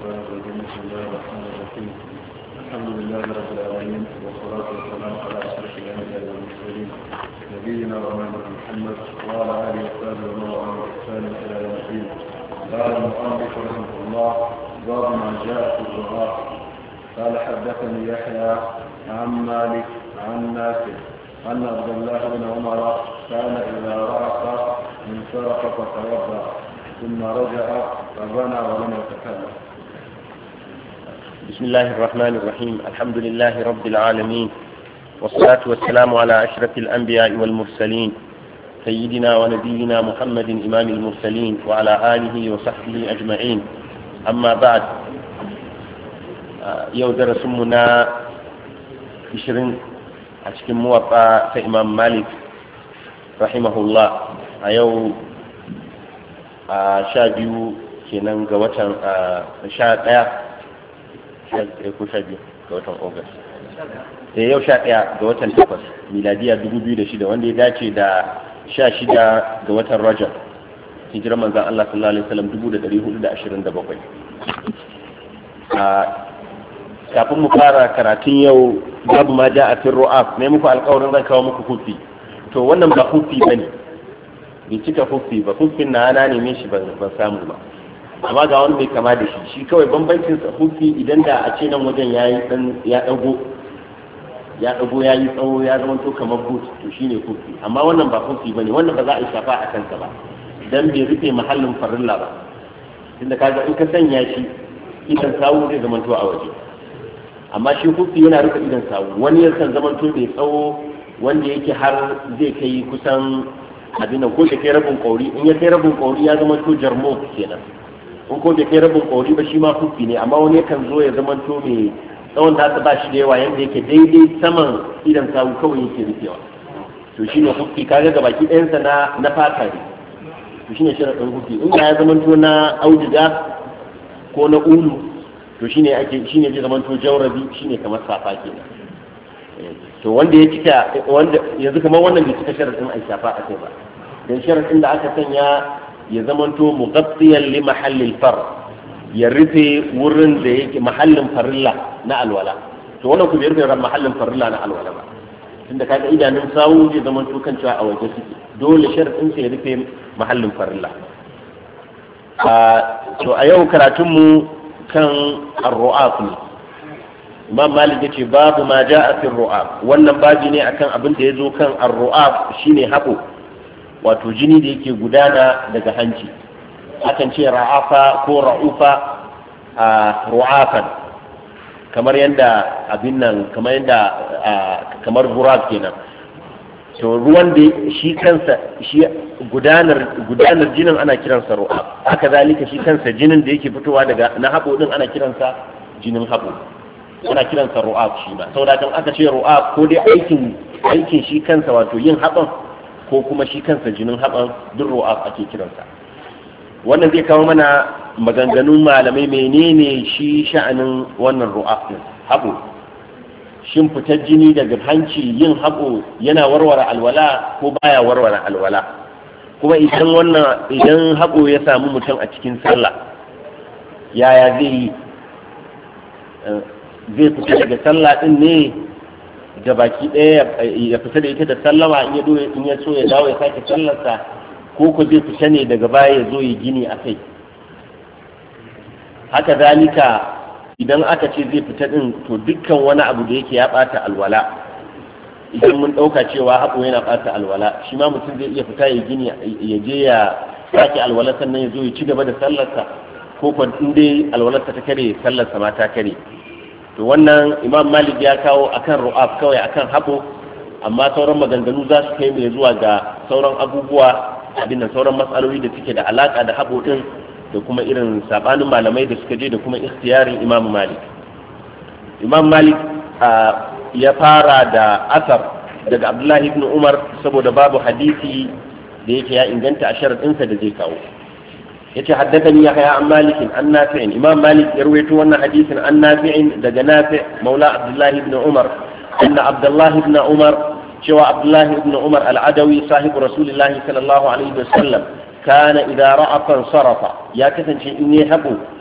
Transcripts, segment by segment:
الشيطان الرجيم بسم الله الرحمن الرحيم الحمد لله رب العالمين والصلاة والسلام على أشرف الأنبياء والمرسلين نبينا ومولانا محمد وعلى آله وصحبه ومن والاه بإحسان إلى يوم الدين. قال المؤلف رحمه الله باب ما جاء في الرعاة. قال حدثني يحيى عن مالك عن نافع أن عبد الله بن عمر كان إذا رأس انصرف فتوضأ ثم رجع فبنى ولم يتكلم. بسم الله الرحمن الرحيم الحمد لله رب العالمين والصلاة والسلام على أشرف الأنبياء والمرسلين سيدنا ونبينا محمد إمام المرسلين وعلى آله وصحبه أجمعين. أما بعد يودر سمنا 20 أشكي موطأ إمام مالك رحمه الله أيو biyu kenan ga watan 11 ko 12 ga watan August yau 11 ga watan 8 miladiya 2006 wanda ya dace da 16 ga watan Rajab hijirar manzon Allah sallallahu alaihi wasallam 1427. Kafin mu fara karatun yau babu ma ja'a fi ru'af ne muku alƙawarin zan kawo muku hufi, to wannan ba hufi bane, bai cika hufi ba, hufin na ana neme shi ban samu ba, amma ga wani mai kama da shi kawai bambancin sa hufi idan da a ce nan wajen ya dago ya yi tsawo ya zama to kamar boot to shine hufi, amma wannan ba hufi bane, wannan ba za a yi shafa a kansa ba dan bai rufe mahallin farilla ba, tunda kaga in ka sanya shi idan sawu zai zama to a waje, amma shi hufi yana rufe idan sawu, wani yakan zama to mai tsawo wanda yake har zai kai kusan abin nan, ko da kai rabin kauri, in ya kai rabin kauri ya zama to jarmo kenan, in ko da kai rabin kauri ba shi ma hufi ne, amma wani yakan zo ya zama to mai tsawon da ta ba shi da yawa yanda yake daidai saman idan sawu kawai yake rufewa, to shine hufi. Kaga ga baki ɗayansa na fata ne, to shine sharadin hufi. in ya zama to na auduga ko na ulu to shine zai zama to jawrabi, shine kamar safa kenan. To wanda ya cika, wanda yanzu kamar wannan bai cika sharadin ai shafa a kai ba, dan sharadin da aka sanya ya zamanto mughaddiyan li mahallil far, ya rufe wurin da yake mahallin farilla na alwala, to wannan ku bai rufe mahallin farilla na alwala ba, tunda kaga idanun sawu zai zamanto kan cewa a waje suke, dole sharadin sa ya rufe mahallin farilla. To a yau karatun mu kan ar-ru'af ne. Imam Malik yace babu ma ja'a fi ru'af, wannan babi ne akan abin da yazo kan ar-ru'af, shine habo, wato jini da yake gudana daga hanci, akan ce ra'afa ko ra'ufa ru'afan, kamar yanda abin nan, kamar burab kenan. To ruwan da shi kansa, shi gudanar jinin ana kiransa ru'af, haka zalika shi kansa jinin da yake fitowa daga na habo din ana kiransa jinin habo, ana kiransa ru'af shi ba. Saboda kan aka ce ru'af, ko dai aikin shi kansa wato yin haban, ko kuma shi kansa jinin haban, duk ru'af ake kiransa. Wannan zai kawo mana maganganun malamai menene shi sha'anin wannan ru'af din habo. Shin fitar jini daga hanci, yin habo yana warware alwala ko baya warware alwala? Kuma idan habo ya samu mutum a cikin sallah, yaya zai yi? Zai fita daga sallah din ne da baki ɗaya ya fita da ita da sallama, in ya so ya dawo ya sake sallarsa, ko zai fita ne daga baya ya zo ya gini a kai? Haka zalika idan aka ce zai fita din, to dukkan wani abu da yake ya ɓata alwala, idan mun ɗauka cewa haɓo yana ɓata alwala, shi ma mutum zai iya fita ya gini ya je ya sake alwala sannan ya zo ya ci gaba da sallarsa, ko in dai alwalarsa ta kare sallarsa ma ta kare. To wannan Imam Malik ya kawo akan ru'af kawai, akan habo, amma sauran maganganu za su kai mai zuwa ga sauran abubuwa, abin da sauran matsaloli da suke da alaka da habo din, da kuma irin sabanin malamai da suka je, da kuma ikhtiyarin Imam Malik. Imam Malik ya fara da asar daga Abdullahi ibn Umar, saboda babu hadisi da yake ya inganta a sharadinsa da zai kawo. yace haddathani yahya an malik an nafi'. Imam Malik ya rawaito wannan hadisin an nafi' daga nafi' maula Abdullah ibn Umar, anna Abdullah ibn Umar, cewa Abdullah ibn Umar al-Adawi sahibu Rasulullah sallallahu alaihi wasallam, kana idza ra'a sarafa, ya kasance in yayi habo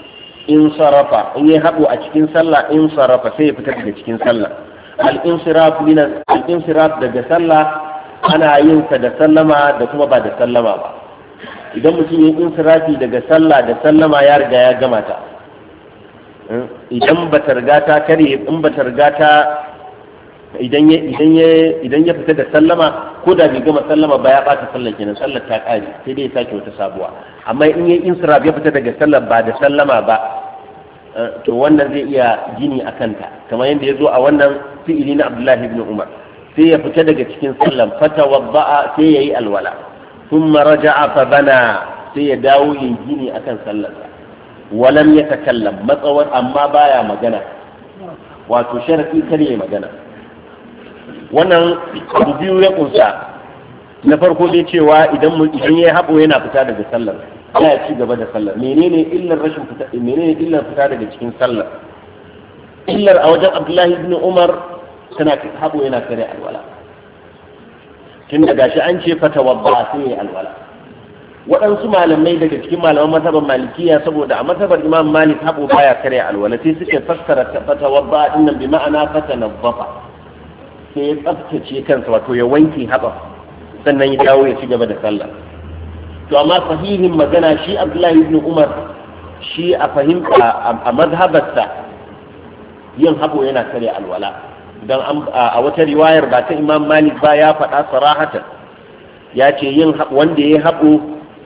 in sarafa in yi haɓo a cikin sallah in sarafa sai ya fita daga cikin sallah al-insiraf daga sallah ana yin sa da sallama da kuma ba da sallama ba. Idan mutum ya insirafi daga sallah da sallama ya riga ya gama ta. Idan ba ta riga ta kare in ba ta riga ta idan ya fita da sallama ko da bai gama sallama ba ya bata sallar kenan, sallar ta kare sai dai ya sake wata sabuwa. Amma in ya insiraf ya fita daga sallar ba da sallama ba to wannan zai iya gini a kanta, kamar yadda ya zo a wannan fi'ili na Abdullahi ibn Umar. Sai ya fita daga cikin sallan fatawadda'a sai yayi alwala, thumma raja'a fa bana sai ya dawo yin gini akan sallarsa. Walam yatakallam matsawar amma baya magana, wato sharadi kare magana. Wannan abu biyu ya kunsa. Na farko dai cewa idan yayi habo yana fita daga sallar, ya ci gaba da sallar. Menene illar fita daga cikin sallar? Illar a wajen Abdullahi ibn Umar tana haɓo yana kare alwala, tun da gashi an ce fatawadda sai ya alwala. Waɗansu malamai daga cikin malaman mazhabar malikiya, saboda a mazhabar imam malik haɓo baya kare alwala, sai suke fassara fatawadda din nan bi ma'ana fatanazzafa, sai ya tsaftace kansa, wato ya wanke haɓa sannan ya dawo ya ci gaba da sallah. To amma sahihin magana shi Abdullahi ibn Umar shi a fahimta a mazhabarsa yin haɓo yana kare alwala. Dan a wata riwayar ba ta Imam Malik ba ya faɗa sarahatan, ya ce wanda ya haɓo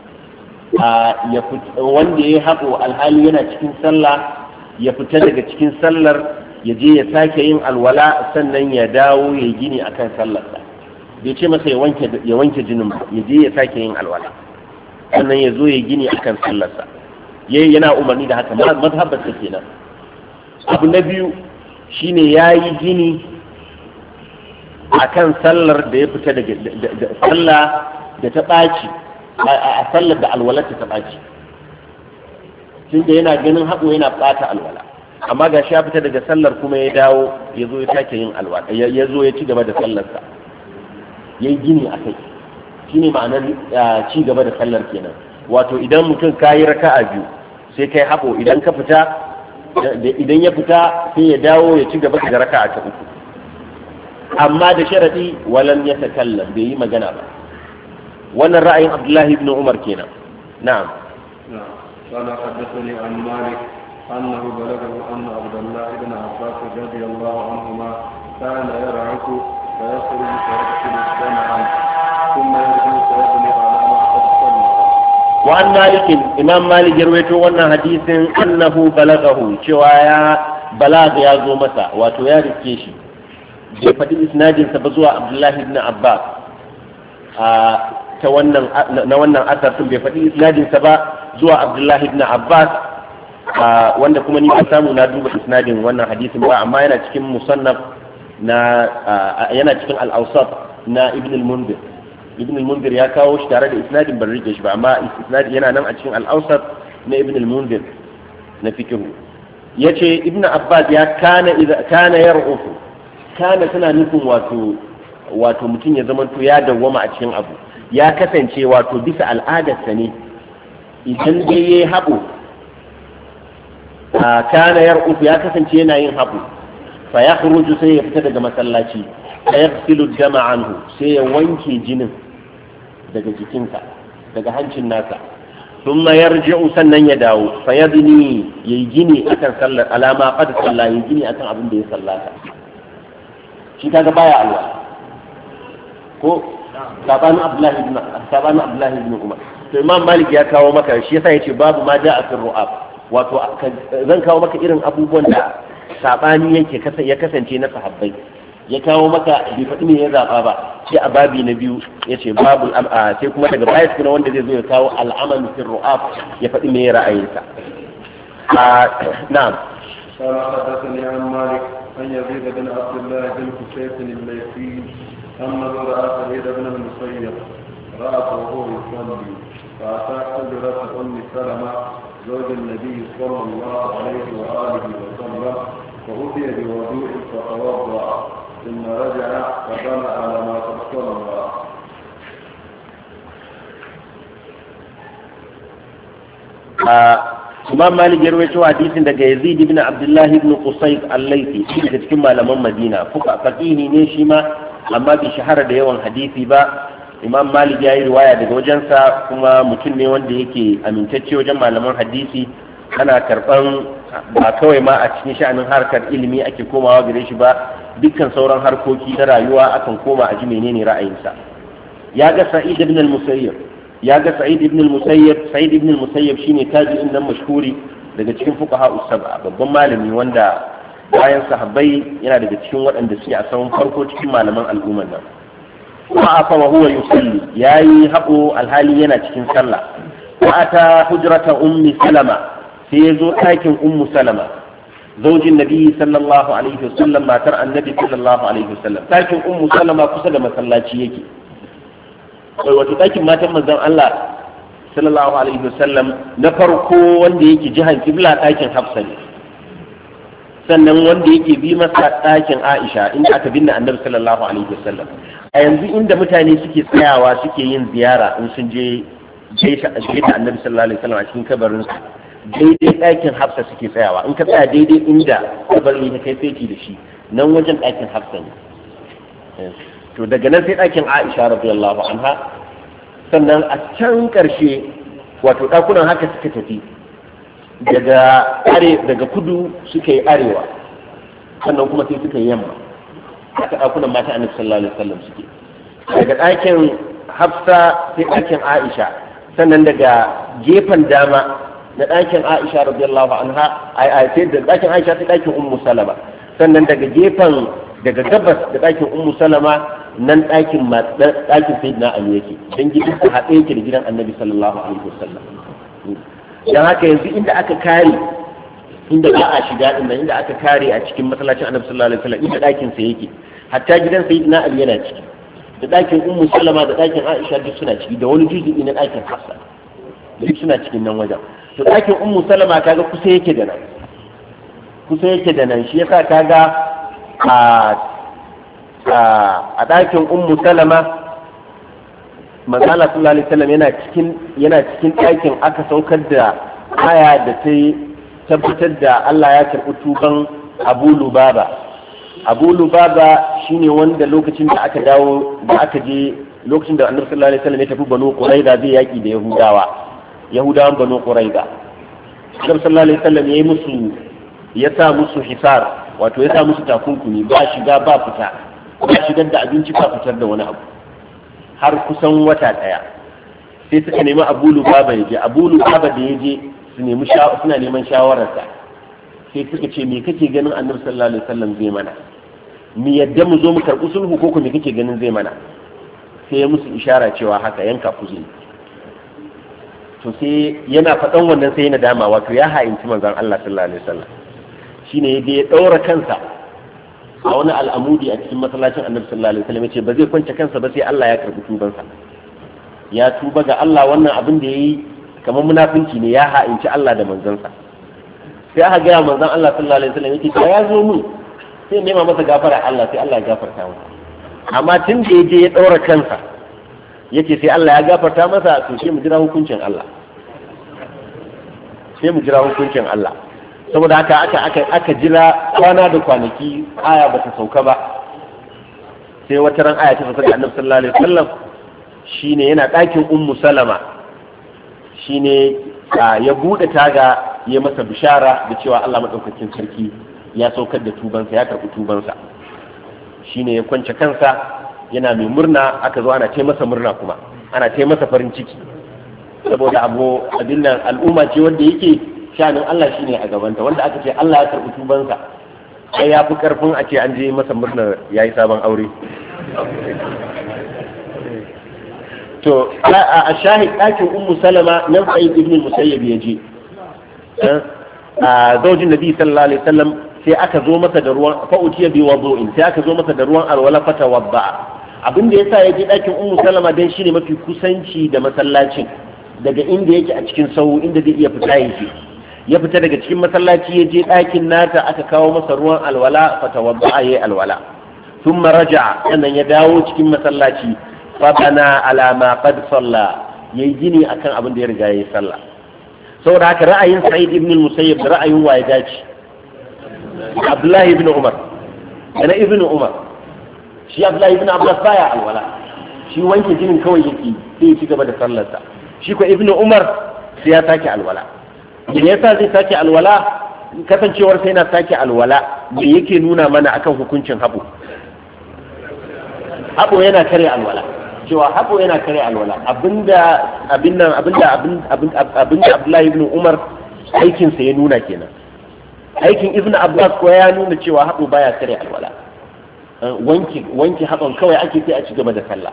alhali yana cikin sallah ya fita daga cikin sallar ya je ya sake yin alwala sannan ya dawo ya gini akan sallarsa. Bai ce masa ya wanke jinin ba, ya je ya sake yin alwala sannan ya zo ya gini akan sallarsa. Yana umarni da haka, mazhabarsa kenan. Abu na biyu shine ya yi gini a kan sallar da ya fita daga sallah da ta ɓaci, a sallar da alwalarta ta ɓaci, tun da yana ganin haɓo yana ɓata alwala. Amma ga shi ya fita daga sallar kuma ya dawo ya zo ya sake yin alwala, ya zo ya ci gaba da sallarsa, ya yi gini a kai. Shi ne ma'anar ci gaba da sallar kenan. Wato idan mutum ka yi raka'a biyu sai kai haɓo, idan ya fita sai ya dawo ya ci gaba da raka'a ta uku, amma da sharadi walam ya takallam, bai yi magana ba. Wannan ra'ayin Abdullahi ibn Umar kenan. Na'am. قال حدثني عن مالك أنه بلغه أن عبد الله بن عباس رضي الله عنهما كان يرعك فيخرج فيغسل الدمع ثم يرجع فيبني على ما قد صلى. وعن مالك إمام مالك يرويته وانا حديث أنه بلغه شوايا بلاغ يا زومتا وتويا ركيشي bai faɗi isnadinsa ba zuwa Abdullahi ibn Abbas na wannan asar sun bai faɗi isnadinsa ba zuwa Abdullahi ibn Abbas, wanda kuma ni ba samu na duba isnadin wannan hadisin ba, amma yana cikin musannaf yana cikin al-awsat na Ibn al-Mundir. Ibn al-Mundir ya kawo shi tare da isnadin ban rike shi ba, amma isnadin yana nan a cikin al-awsat na Ibn al-Mundir na fiqh. Yace Ibn Abbas ya kana yar'ufu, kana tana nufin wato mutum ya zamanto ya dawwama a cikin abu, ya kasance wato bisa al'adarsa ne idan dai yayi haɓo, kana yar'ufu ya kasance yana yin haɓo, fa ya khuruju sai ya fita daga masallaci, fa yaghsilu dama anhu sai ya wanke jinin daga jikinsa, daga hancin nasa, thumma yarji'u sannan ya dawo, fa yabni yayi gini akan sallar, alama qad salla, yayi gini akan abin da ya sallata. Shi kaga baya alwa ko sabanin Abdullahi ibn Umar. To Imam Malik ya kawo maka, shi yasa yace babu ma ja'a fi ru'ab, wato zan kawo maka irin abubuwan da sabani yake ya kasance na sahabbai. Ya kawo maka bai faɗi me ya zaba ba, sai a babi na biyu yace babu sai kuma daga baya kuma wanda zai zo ya kawo al'amal fi ru'ab ya faɗi me ra'ayinsa. Na'am. قال حدثني عن مالك أن يزيد بن عبد الله بن كسيف الليثي أنه رأى سعيد بن المسيب رأته وهو يصلي فأتى حجرة أم سلمة زوج النبي صلى الله عليه وآله وسلم فأتي بوضوء فتوضأ ثم رجع فبنى على ما قد صلى. Imam Malik ya rawaito hadisin daga Yazid ibn Abdullah ibn Qusayt al-Laythi daga cikin malaman Madina faqihi ne shi ma amma bai shahara da yawan hadisi ba. Imam Malik ya yi riwaya daga wajensa kuma mutum ne wanda yake amintacce wajen malaman hadisi. Ana karban ba kawai ma a cikin sha'anin harkar ilimi ake komawa gare shi ba, dukkan sauran harkoki na rayuwa akan koma a ji menene ra'ayinsa. Ya ga Sa'id ibn al-Musayyib Sa'id ibn al-Musayyib shine tabi'in nan mashhuri daga cikin fuqaha us-sab'a, babban malami wanda bayan sahabbai yana daga cikin waɗanda suke a saman farko cikin malaman al'ummar nan. Wa afa wa huwa yusalli, yayi habo alhali yana cikin sallah. Wa ata hujrata ummi Salama, sai ya zo ɗakin ummu Salama zaujin nabi sallallahu alaihi wasallam, matar annabi sallallahu alaihi wasallam. Ɗakin ummu Salama kusa da masallaci yake, wato ɗakin matan manzon Allah sallallahu alaihi wasallam na farko wanda yake jihar kibla ɗakin Hafsa ne, sannan wanda yake bi masa ɗakin Aisha inda aka binne annabi sallallahu alaihi wasallam. A yanzu inda mutane suke tsayawa suke yin ziyara in sun je gaida annabi sallallahu alaihi wasallam a cikin kabarinsa, daidai ɗakin Hafsa suke tsayawa. In ka tsaya daidai inda kabarin ya kai feti da shi, nan wajen ɗakin Hafsa ne. To daga nan sai ɗakin Aisha radiyallahu anha, sannan a can ƙarshe wato ɗakunan haka suka tafi daga kudu suka yi arewa, sannan kuma sai suka yi yamma. Haka ɗakunan mata annabi sallallahu alaihi wasallam suke. Daga ɗakin Hafsa sai ɗakin Aisha, sannan daga gefen dama na ɗakin Aisha radiyallahu anha sai da ɗakin Aisha sai ɗakin Ummu Salama, sannan daga gabas da ɗakin Ummu Salama nan ɗakin Sayyidina Ali yake, dan gidan sa haɗe yake da gidan Annabi sallallahu alaihi wasallam. Dan haka yanzu inda aka kare, inda ba a shiga din inda aka kare a cikin masallacin Annabi sallallahu alaihi wasallam, inda ɗakin sa yake, hatta gidan Sayyidina Ali yana ciki, da ɗakin Ummu Salama da ɗakin Aisha duk suna ciki, da wani juzu'i na ɗakin Hafsa duk suna cikin nan wajen. To ɗakin Ummu Salama kaga kusa yake da nan, shi yasa kaga a ɗakin Ummu Salama manzo Allah sallallahu alaihi wasallam yana cikin ɗakin aka saukar da aya da ta tabbatar da Allah ya karɓi tuban Abu Lubaba shine wanda lokacin da aka je lokacin da Annabi sallallahu alaihi wasallam ya tafi Banu Quraiza zai yaki da Yahudawan Banu Quraiza. Annabi sallallahu alaihi wasallam ya sa musu hisar, wato ya sa musu takunkumi, ba shiga ba fita, ba shigar da abinci ba fitar da wani abu har kusan wata daya. Sai suka nemi Abu Lubaba ya je. Abu Lubaba da ya je suna neman shawararsa, sai suka ce me kake ganin Annabi sallallahu alaihi wasallam zai mana, mu yadda mu zo mu karɓi sulhu ko me kake ganin zai mana? Sai ya musu ishara cewa haka yanka ku zai. To sai yana faɗan wannan sai yana dama, wato ya ha'inci manzon Allah sallallahu alaihi wasallam. Shine yaje ya daura kansa a wani al'amudi a cikin masallacin Annabi sallallahu alaihi wasallam, yace ba zai kwance kansa ba sai Allah ya karbi tubansa. Ya tuba ga Allah, wannan abin da yayi kamar munafinci ne, ya ha'inci Allah da manzansa. Sai aka ga manzon Allah sallallahu alaihi wasallam yake ya zo mu sai nema masa gafara Allah, sai Allah ya gafarta masa. Amma tun da yaje ya daura kansa yace sai Allah ya gafarta masa, to sai mu jira hukuncin Allah. Saboda haka aka jira kwana da kwanaki, aya ba ta sauka ba. Sai wata ran aya ta sauka ga Annabi sallallahu alaihi wasallam, shine yana ɗakin Ummu Salama, shine ya bude taga ya masa bishara da cewa Allah madaukakin sarki ya saukar da tubansa, ya karɓi tubansa. Shine ya kwance kansa yana mai murna, aka zo ana ce masa murna, kuma ana ce masa farin ciki, saboda abin nan al'umma ce wanda yake shanin Allah shine a gabanta, wanda aka ce Allah ya karɓi tubansa sai ya fi karfin a ce an je masa murna yayi sabon aure. To a shahid ɗakin Ummu Salama nan Sa'id ibn Musayyib ya je, a zaujin Nabi sallallahu alaihi wasallam, sai aka zo masa da ruwan fa'utiya bi wudu'in, sai aka zo masa da ruwan alwala fata wadda. Abin da yasa ya je ɗakin Ummu Salama dan shine mafi kusanci da masallacin, daga inda yake a cikin sau inda zai iya fita yake. Ya fita daga cikin masallaci ya je ɗakin nata, aka kawo masa ruwan alwala fata wadda yayi alwala. Thumma raja'a, sannan ya dawo cikin masallaci, fa bana ala ma qad salla, yayi gini akan abin da ya riga yayi sallah. saboda haka ra'ayin Sa'id ibn al-Musayyib da ra'ayin waye dace Abdullahi ibn Umar da ibn Umar shi Abdullahi ibn Abbas baya alwala shi wanke jinin kawai yake sai ya ci gaba da sallarsa shi ko ibn Umar sai ya sake alwala me yasa zai sake alwala kasancewar sai na sake alwala me yake nuna mana akan hukuncin haɓo yana kare alwala cewa haɓo yana kare alwala abinda Abdullahi ibn Umar aikinsa ya nuna kenan aikin ibn Abbas ko ya nuna cewa haɓo baya kare alwala wanki haɓon kawai ake sai a ci gaba da sallah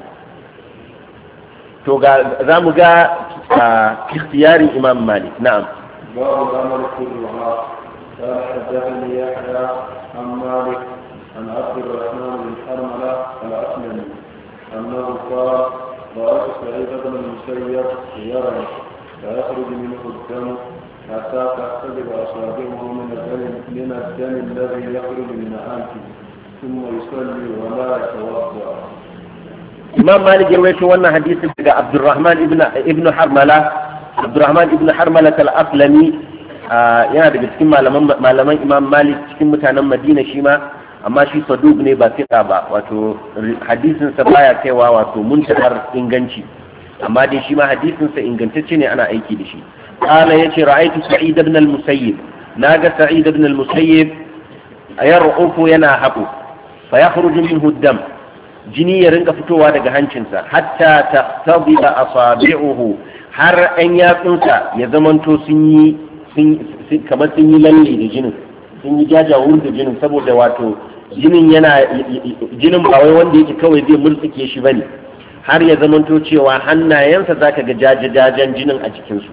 to ga za mu ga ikhtiyarin Imam Malik na'am باب الامر في الرعاة قال حدثني يحيى عن مالك عن عبد الرحمن بن حرملة الاسلمي انه قال رايت سعيد بن المسيب يرى فيخرج منه الدم حتى تختلف اصابعه من الدم الذي يخرج من انفه ثم يصلي ولا يتوضا. Imam Malik ya rawaito wannan hadisin daga Abdurrahman ibn Harmala Abdurrahman ibn Harmala al-Aslami yana daga cikin malaman Imam Malik cikin mutanen Madina shi ma amma shi saduq ne ba fiqa ba wato hadisin sa baya kaiwa wato muntahar inganci amma dai shi ma hadisin sa ingantacce ne ana aiki da shi qala yace ra'aytu Sa'id ibn al-Musayyib naga Sa'id ibn al-Musayyib yar'ufu yana habu fa yakhruju minhu ad-dam jini ya rinka fitowa daga hancinsa hatta taqtabila asabi'uhu har an yatsunsa ya zamanto sun yi kamar sun yi lalle da jinin sun yi jajawur da jinin saboda wato jinin ba wai wanda yake kawai zai murtsike shi bane har ya zamanto cewa hannayensa zaka ga jajajajen jinin a jikinsu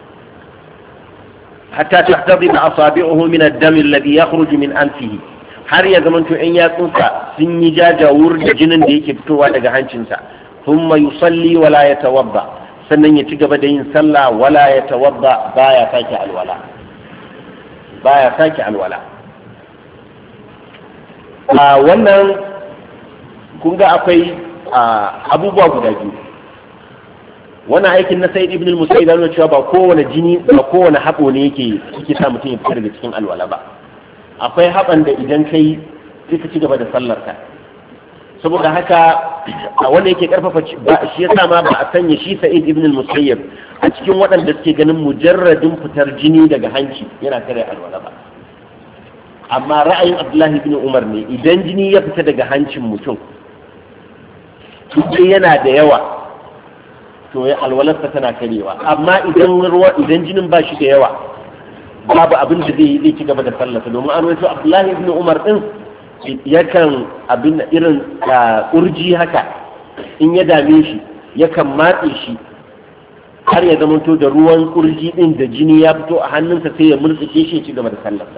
hatta taqtabila asabi'uhu min ad-dam alladhi yakhruju min anfihi har ya zamanto in yatsunsa sun yi jajawur da jinin da yake fitowa daga hancinsa thumma yusalli wala yatawadda sannan ya ci gaba da yin sallah wala yatawadda baya sake alwala a wannan kun ga akwai abubuwa guda biyu wannan aikin na Sayyid ibn al-Musayyib yana cewa ba kowane jini ba kowane haɓo ne yake sa mutum ya fita daga cikin alwala ba akwai haɓan da idan kai sai ka ci gaba da sallarka saboda haka wanda yake karfafa shi yasa ma ba a sanya shi Sa'id ibn al-Musayyib a cikin waɗanda suke ganin mujarradin fitar jini daga hanci yana kare alwala ba amma ra'ayin Abdullahi ibn Umar ne idan jini ya fita daga hancin mutum sai yana da yawa to ya alwalarsa tana karewa amma idan jinin ba shi da yawa babu abin da zai ci gaba da sallata domin an wato Abdullahi ibn Umar din yakan abin irin urji haka in ya dame shi yakan matse shi har ya zamanto da ruwan kurji din da jini ya fito a hannunsa sai ya murtsike shi ya ci gaba da sallarsa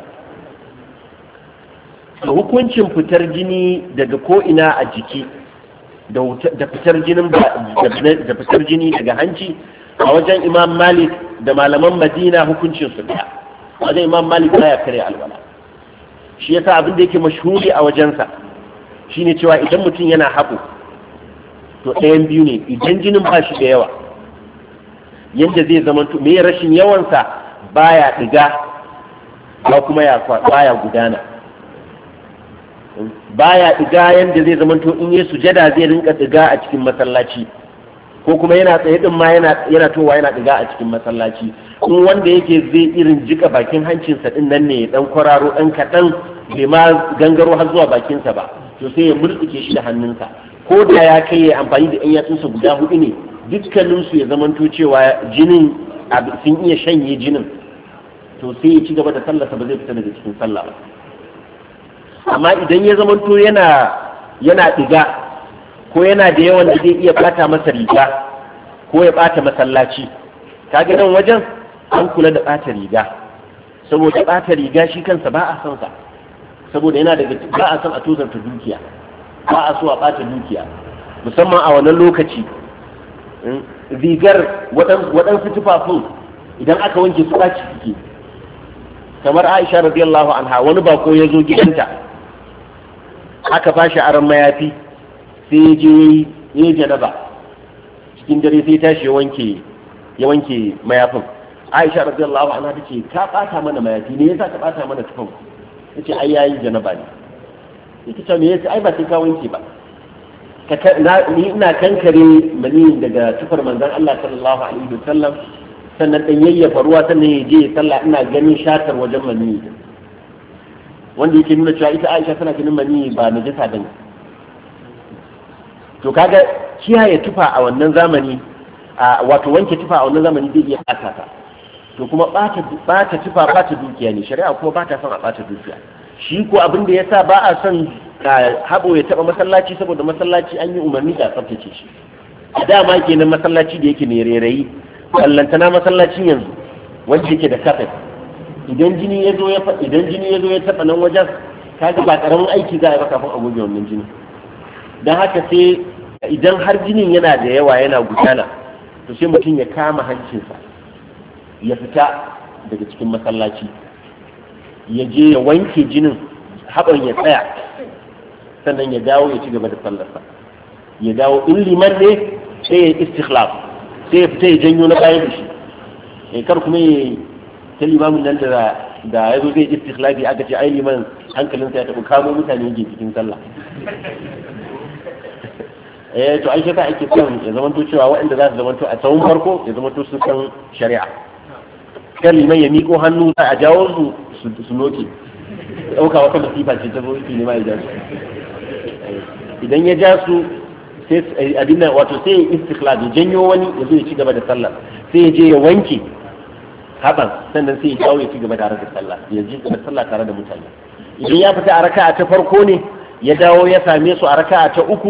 da hukuncin fitar jini daga ko'ina a jiki da fitar jini daga hanci a wajen Imam Malik da malaman Madina hukuncin su daya wajen Imam Malik baya kare alwala shi yasa abin da yake mashhuri a wajensa shine cewa idan mutum yana haɓo to ɗayan biyu ne idan jinin ba shi da yawa yadda zai zama me rashin yawansa baya ɗiga ba kuma baya gudana baya ɗiga yadda zai zama in yi sujada zai rinka ɗiga a cikin masallaci ko kuma yana tsaye din ma yana towa yana ɗiga a cikin masallaci in wanda yake zai irin jika bakin hancinsa din nan ne dan kwararo dan kaɗan bai ma gangaro har zuwa bakinsa ba to sai ya murtsike shi da hannunsa ko da ya kai ya amfani da 'yan yatsunsa guda hudu ne dukkaninsu ya zamanto cewa jinin sun iya shanye jinin to sai ya ci gaba da sallarsa ba zai fita daga cikin sallah ba amma idan ya zamanto yana ɗiga ko yana da yawan da zai iya bata masa riga ko ya bata masallaci kaga nan wajen an kula da bata riga saboda bata riga shi kansa ba a son sa saboda yana daga ba a son a tozarta dukiya ba a so a bata dukiya musamman a wannan lokaci rigar waɗansu tufafin idan aka wanke su ɓaci suke kamar Aisha radiyallahu anha wani bako ya zo gidanta aka bashi aron mayafi sai ya je ya janaba cikin dare sai tashi ya wanke mayafin Aisha radiyallahu anha tace ka bata mana mayafi ne yasa ka bata mana tufan yace ai yayi janaba ne yace to me yace ai ba sai ka wanke ba ni ina kankare mani daga tufar manzon Allah sallallahu alaihi wasallam sannan dan yayyafa ruwa sannan ya je sallah ina ganin shatar wajen mani wanda yake nuna cewa ita Aisha tana ganin mani ba najasa bane to kaga kiyaye tufa a wannan zamani wato wanke tufa a wannan zamani zai iya ɓata ta to kuma ɓata tufa ɓata dukiya ne shari'a kuma ba ta son a ɓata dukiya shi ko abin da yasa ba a son haɓo ya taɓa masallaci saboda masallaci an yi umarni da tsaftace shi a dama kenan masallaci da yake mai rairayi ballantana masallacin yanzu wanda yake da kafet idan jini ya zo ya taɓa nan wajen kaga ba karamin aiki za a yi ba kafin a goge wannan jini don haka sai idan har jinin yana da yawa yana gudana to sai mutum ya kama hancinsa ya fita daga cikin masallaci ya je ya wanke jinin haɓar ya tsaya sannan ya dawo ya ci gaba da sallarsa ya dawo in liman ne sai ya istikhlaf sai ya fita ya janyo na bayan da shi ya kar kuma ya ta limamin nan da ya zo zai istikhlafi aka ce ai liman hankalinsa ya taɓa kamo mutane yake cikin sallah to ai shaka ake son ya zamanto cewa waɗanda za su zamanto a tsawon farko ya zamanto sun san shari'a kan liman ya miko hannu za a jawo su noke ɗauka wata masifa ce ta zo ne ma ya ja su idan ya ja su sai abin nan wato sai ya istikhlal ya janyo wani ya zo ya ci gaba da sallah sai ya je ya wanke haɓan sannan sai ya jawo ya ci gaba da sallah ya ji da sallah tare da mutane idan ya fita a raka'a ta farko ne ya dawo ya same su a raka'a ta uku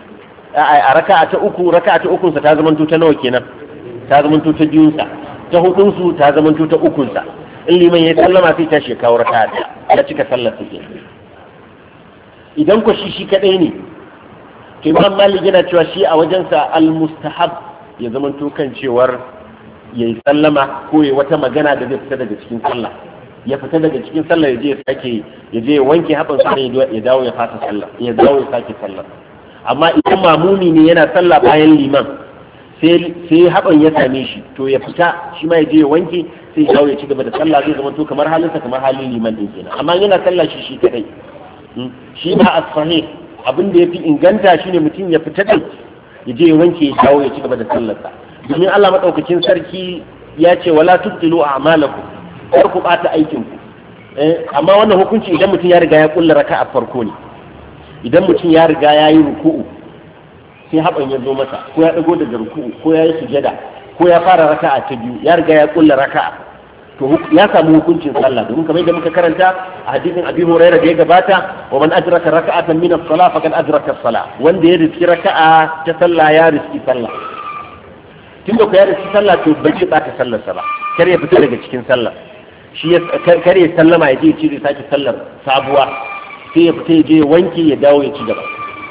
raka'a ta ukun sa ta zamanto ta nawa kenan ta zamanto ta biyun sa ta hudun su ta zamanto ta ukun sa in liman ya sallama sai ta shi kawo raka'a ta ya cika sallar sa kenan idan ko shi kadai ne to Imam Malik yana cewa shi a wajen sa al-mustahab ya zamanto kan cewar yayi sallama ko yayi wata magana da zai fita daga cikin sallah ya fita daga cikin sallah ya je wanke haɓar sa ya dawo ya fata sallah ya dawo ya sake sallah amma idan mamuni ne yana sallah bayan liman sai haɓan ya same shi to ya fita shi ma ya je ya wanke sai ya dawo ya ci gaba da sallah zai zama to kamar halinsa kamar halin liman din kenan amma yana sallah shi kadai shi ba as-sahih abin da yafi inganta shine mutum ya fita din ya je ya wanke ya dawo ya ci gaba da sallarsa domin Allah madaukakin sarki ya ce wala tubtilu a'malakum kar ku bata aikin ku amma wannan hukunci idan mutum ya riga ya kulla raka'a farko ne idan mutum ya riga ya yi ruku'u sai haɓan ya zo masa ko ya ɗago daga ruku'u ko ya yi sujada ko ya fara raka'a ta biyu ya riga ya kulla raka'a to ya samu hukuncin sallah domin kamar yadda muka karanta a hadisin Abi Hurairah da ya gabata wa man adraka raka'atan min as-salah faqad adraka as-salah wanda ya riski raka'a ta sallah ya riski sallah tunda ko ya riski sallah to bai ki tsaka sallarsa ba kar ya fita daga cikin sallah shi kar ya sallama ya je ya ci sake sallar sabuwa sai ya fita ya je wanke ya dawo ya ci gaba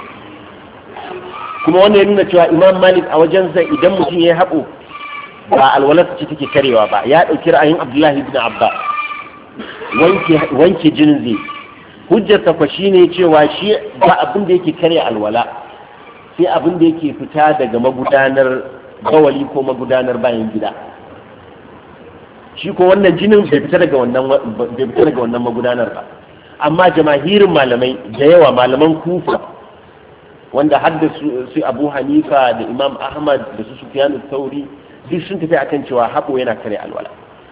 kuma wannan ya nuna cewa Imam Malik a wajensa idan mutum ya haɓo ba alwalarsa ce take karewa ba ya ɗauki ra'ayin Abdullahi ibn Abbas wanke jinin zai hujjarsa fa shine cewa shi ba abin da yake kare alwala sai abin da yake fita daga magudanar bawali ko magudanar bayan gida shi ko wannan jinin bai fita daga wannan magudanar ba amma jamahirin malamai da yawa malaman Kufa wanda har da su Abu Hanifa da Imam Ahmad da su Sufyan al-Thawri duk sun tafi akan cewa haɓo yana kare alwala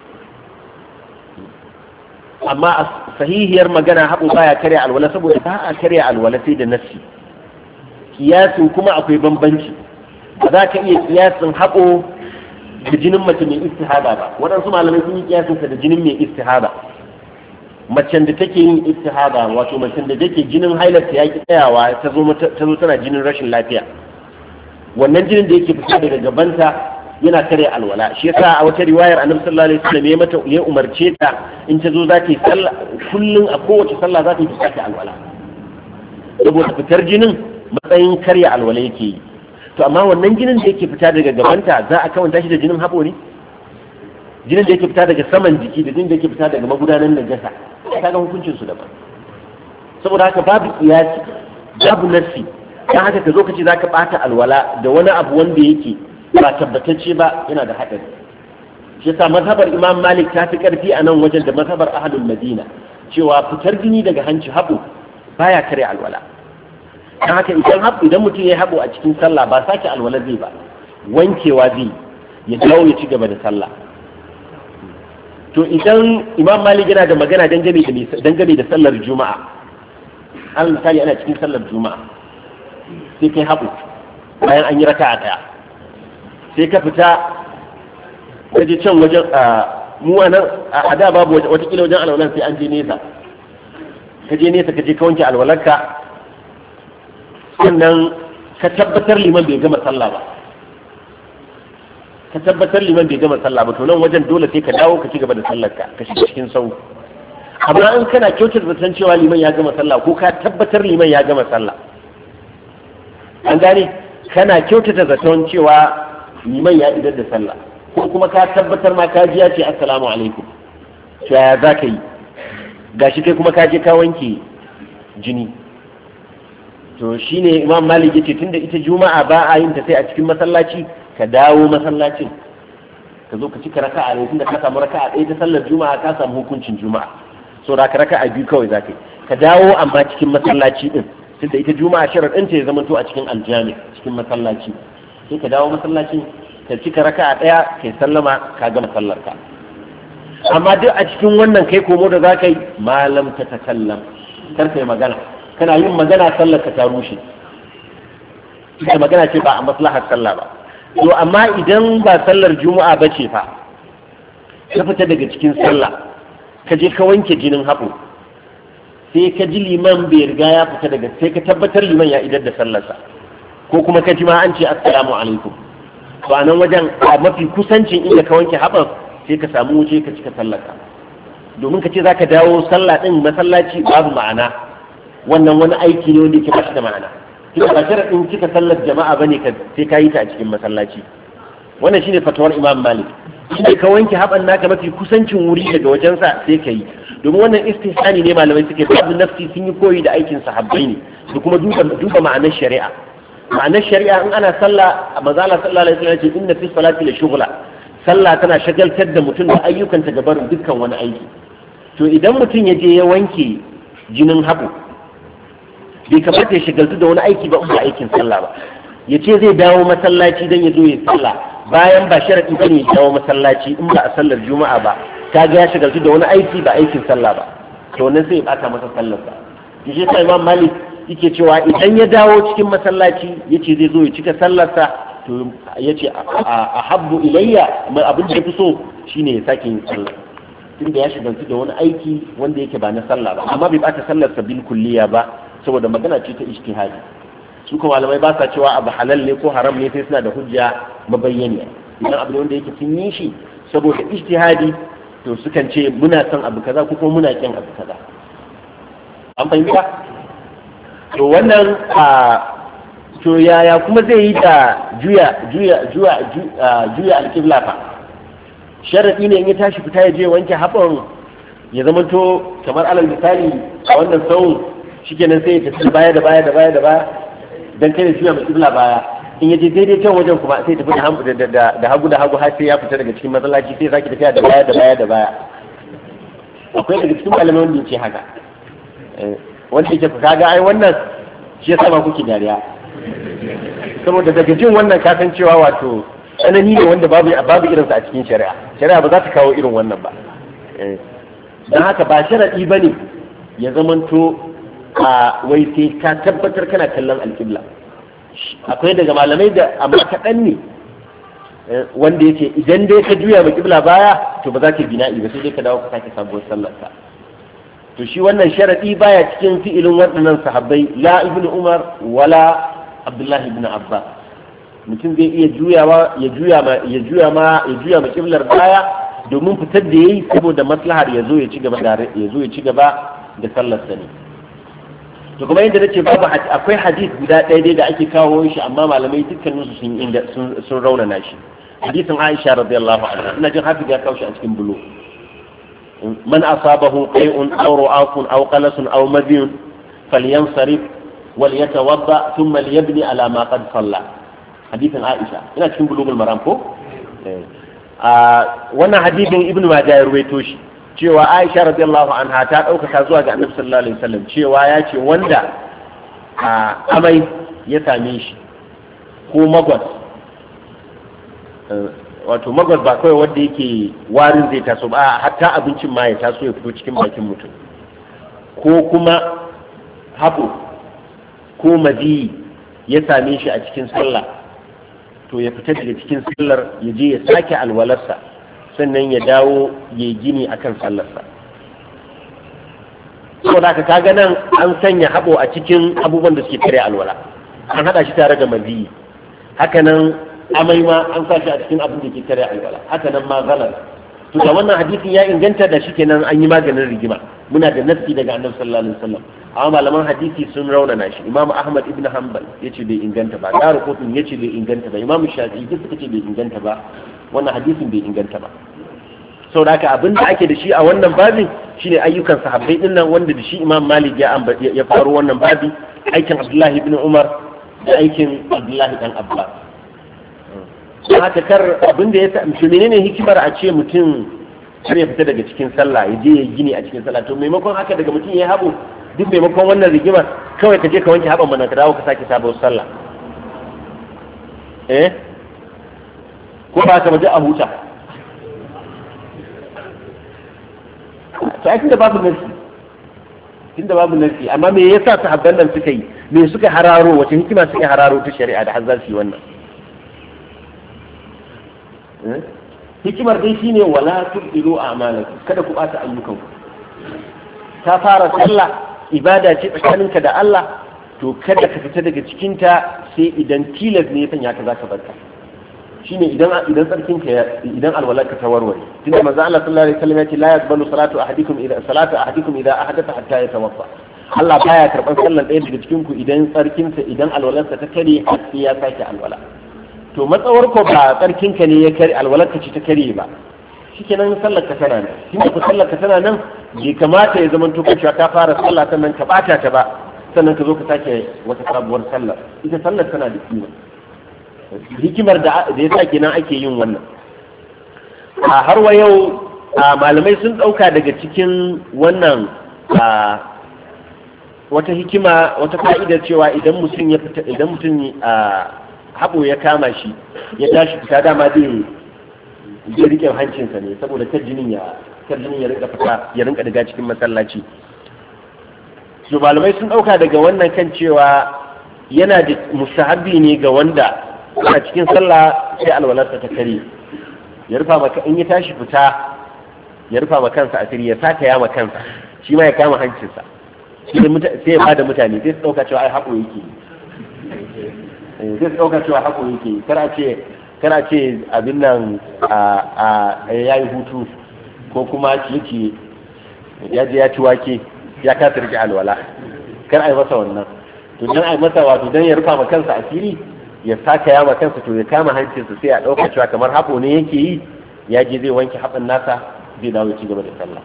amma a sahihiyar magana haɓo baya kare alwala saboda ba a kare alwala sai da nassi kiyasin kuma akwai bambanci ba za ka iya kiyasin haɓo da jinin mace mai istihada ba waɗansu malamai sun yi kiyasinsa da jinin mai istihada macen da take yin istihada wato macen da take jinin hailarta ya ki tsayawa ta zo tana jinin rashin lafiya wannan jinin da yake fita daga gabanta yana kare alwala shi yasa a wata riwayar annabi sallallahu alaihi wasallam ya umarce ta in ta zo za ta yi sallah kullun a kowace sallah za ta yi fita alwala saboda fitar jinin matsayin karya alwala yake yi to amma wannan jinin da yake fita daga gabanta za a kawanta shi da jinin haɓo ne jinin da yake fita daga saman jiki da jinin da yake fita daga magudanan najasa kaga hukuncin su daban saboda haka babu kiyasi babu nassi dan haka ka zo ka ce zaka bata alwala da wani abu wanda yake ba tabbatacce ba yana da haɗari shi yasa mazhabar Imam Malik ta fi karfi a nan wajen da mazhabar ahlul Madina cewa fitar jini daga hanci haɓo baya kare alwala. Dan haka idan mutum ya haɓo a cikin sallah ba sake alwala zai ba, wankewa zai ya dawo ya ci gaba da sallah. To idan Imam Malik yana da magana dangane da sallar Juma'a, an misali ana cikin sallar Juma'a sai kai haɓo bayan an yi raka'a ɗaya, sai ka fita ka je can wajen mu a nan a da babu watakila wajen alwalan sai an je nesa, ka je ka wanke alwalarka, sannan ka tabbatar liman bai gama sallah ba, to nan wajen dole sai ka dawo ka ci gaba da sallarka ka shiga cikin sau. Amma in kana kyautar zaton cewa liman ya gama sallah ko ka tabbatar liman ya gama sallah, an gane kana kyautata zaton cewa liman ya idar da sallah ko kuma ka tabbatar ma ka ji ya ce assalamu alaikum, to ya za ka yi gashi kai kuma ka je ka wanke jini. To shine Imam Malik yace tunda ita Juma'a ba a yin ta sai a cikin masallaci, ka dawo masallacin ka zo ka cika raka'a ne, tunda ka samu raka'a ɗaya ta sallar Juma'a ka samu hukuncin Juma'a, so da raka'a biyu kawai za ka yi, ka dawo amma cikin masallaci din, tunda ita Juma'a sharadin ta ya zama to a cikin aljami cikin masallaci, sai ka dawo masallacin ka cika raka'a ɗaya kai sallama ka gama sallar ka. Amma duk a cikin wannan kai komo da za ka yi malam ta takallam, kar ka yi magana, kana yin magana sallar ka ta rushe, ita magana ce ba a maslahar sallah ba. To amma idan ba sallar Juma'a ba ce fa ka fita daga cikin sallah ka je ka wanke jinin haɓo, sai ka ji liman bai riga ya fita daga, sai ka tabbatar liman ya idar da sallarsa, ko kuma ka ji ma an ce assalamu alaikum, to a nan wajen a mafi kusancin inda ka wanke haɓar sai ka samu wuce ka cika sallarka, domin ka ce za ka dawo sallah ɗin masallaci babu ma'ana, wannan wani aiki ne wanda yake ba shi da ma'ana. Tun ba sharaɗin cika sallar jama'a bane sai ka yi ta a cikin masallaci. Wannan shine fatawar Imam Malik. Sai ka wanke haɓan naka mafi kusancin wuri daga wajensa sai ka yi. Domin wannan istihsani ne malamai suke babu nafsi sun yi koyi da aikin sahabbai ne da kuma duba ma'anar shari'a. Ma'anar shari'a in ana sallah a mazala sallallahu alaihi wasallam ce inna fi salati la shughla. Sallah tana shagaltar da mutum da ayyukanta ga barin dukkan wani aiki. To idan mutum ya je ya wanke jinin haɓo, bai kamata ya shigaltu da wani aiki ba in ba aikin sallah ba, ya ce zai dawo masallaci don ya zo ya sallah bayan ba sharaɗi ba ne ya dawo masallaci in ba a sallar Juma'a ba, ka ga ya shigaltu da wani aiki ba aikin sallah ba, to wannan sai ya bata masa sallarsa. Shi sai Imam Malik yake cewa idan ya dawo cikin masallaci yace zai zo ya cika sallarsa, to yace a habbu ilayya abin da yafi so shine ya sake yin sallah, tunda ya shigaltu da wani aiki wanda yake ba na sallah ba, amma bai bata sallarsa bil kulliya ba, saboda magana ce ta ijtihadi. Su kuma malamai ba sa cewa abu halal ne ko haram ne sai suna da hujja mabayyaniya. Idan abu ne wanda yake sun yi shi saboda ijtihadi, to sukan ce muna son abu kaza ko kuma muna kin abu kaza. An fahimta? To wannan to yaya kuma zai yi da juya alƙibla fa? Sharadi ne in ya tashi fita ya je wanke haɓon ya zamanto kamar alal misali a wannan sauyin shikenan sai ya tafi baya da baya dan kai da juya mai kibla baya, in yaje daidai can wajen kuma sai tafi da hagu har sai ya fita daga cikin masallaci sai zaki tafiya da baya. Akwai daga cikin malamai wanda yake haka, wanda yake kaga ai wannan shi yasa ma kuke dariya, saboda daga jin wannan ka san cewa wato tsanani ne wanda babu irinsa a cikin shari'a ba za ta kawo irin wannan ba. Dan haka ba sharadi bane ya zamanto a wai sai ka tabbatar kana kallon alƙibla. Akwai daga malamai da amma kaɗan ne wanda yake idan dai ka juya ma ƙibla baya to ba za ka bina'i ba, sai dai ka dawo ka sake sabuwar sallarka. To shi wannan sharadi baya cikin fi'ilin waɗannan sahabbai, la ibnu Umar wala Abdullahi ibn Abbas. Mutum zai iya ya juya ma ƙiblar baya domin fitar da yayi saboda maslahar ya zo ya ci gaba da sallarsa ne. To kuma yadda nace babu akwai hadith guda ɗaya dai da ake kawo shi amma malamai dukkanin su sun raunana shi. Hadisin Aisha radiyallahu anha, ina jin hafiz ya kawo shi a cikin bulo. Man asabahu qai'un aw ru'afun aw qalasun aw madiyun falyansarif wal yatawadda thumma liyabni ala ma qad salla. Hadisin Aisha ina cikin bulugul maram ko? wannan hadisin ibnu majah ya ruwaito shi cewa Aisha radiyallahu anha ta ɗaukaka zuwa ga Annabi sallallahu alaihi wasallam cewa ya ce wanda amai ya same shi ko magwas, wato magwas ba kawai wanda yake warin zai taso ba, hatta abincin ma ya taso ya fito cikin bakin mutum, ko kuma haɓo ko madi ya same shi a cikin sallah, to ya fita daga cikin sallar ya je ya sake alwalarsa sannan ya dawo ya gini akan sallarsa. saboda haka kaga nan an sanya haɓo a cikin abubuwan da suke karya alwala, an haɗa shi tare da maziyi. haka nan amai ma an sa shi a cikin abin da ke karya alwala, haka nan ma galar. to da wannan hadisin ya inganta da shi kenan an yi maganin rigima, muna da nassi daga annabi sallallahu alaihi wasallam. amma malaman hadisi sun raunana shi. Imam Ahmad ibn Hanbal yace bai inganta ba, Darqutni yace bai inganta ba, Imam Shafi'i duk suka ce bai inganta ba, wannan hadisin bai inganta ba. saboda haka abin da ake da shi a wannan babin shine ayyukan sahabbai din nan, wanda da shi Imam Malik ya faru wannan babi, aikin Abdullahi ibn Umar da aikin Abdullahi dan Abbas. haka kar abin da ya sa menene hikimar a ce mutum har ya fita daga cikin sallah ya je ya gini a cikin sallah? to maimakon haka daga mutum ya haɓo, duk maimakon wannan rigimar kawai ka je ka wanke haɓan mana ka dawo ka sake sabon sallah, ko ba ka baje a huta. to ai tunda babu nasi, amma me yasa sahabban nan suka yi, me suka hararo, wace hikima suka hararo ta shari'a da har za su yi wannan? hikimar dai shine wala tubdilu a'malakum, kada ku bata ayyukanku. ta fara sallah ibada ce tsakaninka da Allah, to kada ka fita daga cikinta sai idan tilas ne ya sanya ka zaka barka. shine idan tsarkinka idan alwalarka ta warware, tunda manzo Allah sallallahu alaihi wasallam ya ce la yaqbalu salatu ahadikum idha ahadatha hatta yatawaffa. Allah baya karban sallan ɗaya daga cikin ku idan alwalarsa ta kare har sai ya sake alwala. to matsawar ko ba tsarkinka ne ya kare, alwalarka ce ta kare ba, shikenan sallar ka tana nan. tunda ku sallar ka tana nan, bai kamata ya zama to cewa ka fara sallah sannan ka bata ta ba, sannan ka zo ka sake wata sabuwar sallar. ita sallar tana da kima. hikimar da ya sa kenan ake yin wannan. har wa yau malamai sun ɗauka daga cikin wannan wata hikima, wata fa'idar cewa idan mutum haɓo ya kama shi ya tashi fita, dama zai rike hancinsa ne saboda kar jinin ya rinka fita, ya rinka daga cikin masallaci. to malamai sun ɗauka daga wannan kan cewa yana da mustahabbi ne ga wanda a cikin sallah sai alwalarsa ta kare, ya rufa maka in ya tashi fita ya rufa ma kansa asiri, ya saka ya ma kansa, shi ma ya kama hancinsa, sai ya bada mutane sai su ɗauka cewa ai haƙo yake, sai su ɗauka cewa haƙo yake. kana ce abin nan ya yi hutu, ko kuma ciye ya je ya ci wake ya kasa rike alwala, kar a yi masa wannan. to dan a yi masa wato dan ya rufa ma kansa asiri, ya saka ya ma kansa, to ya kama hancinsa sai a ɗauka cewa kamar haɓo ne yake yi, ya je zai wanke haɓan nasa zai dawo ci gaba da sallah.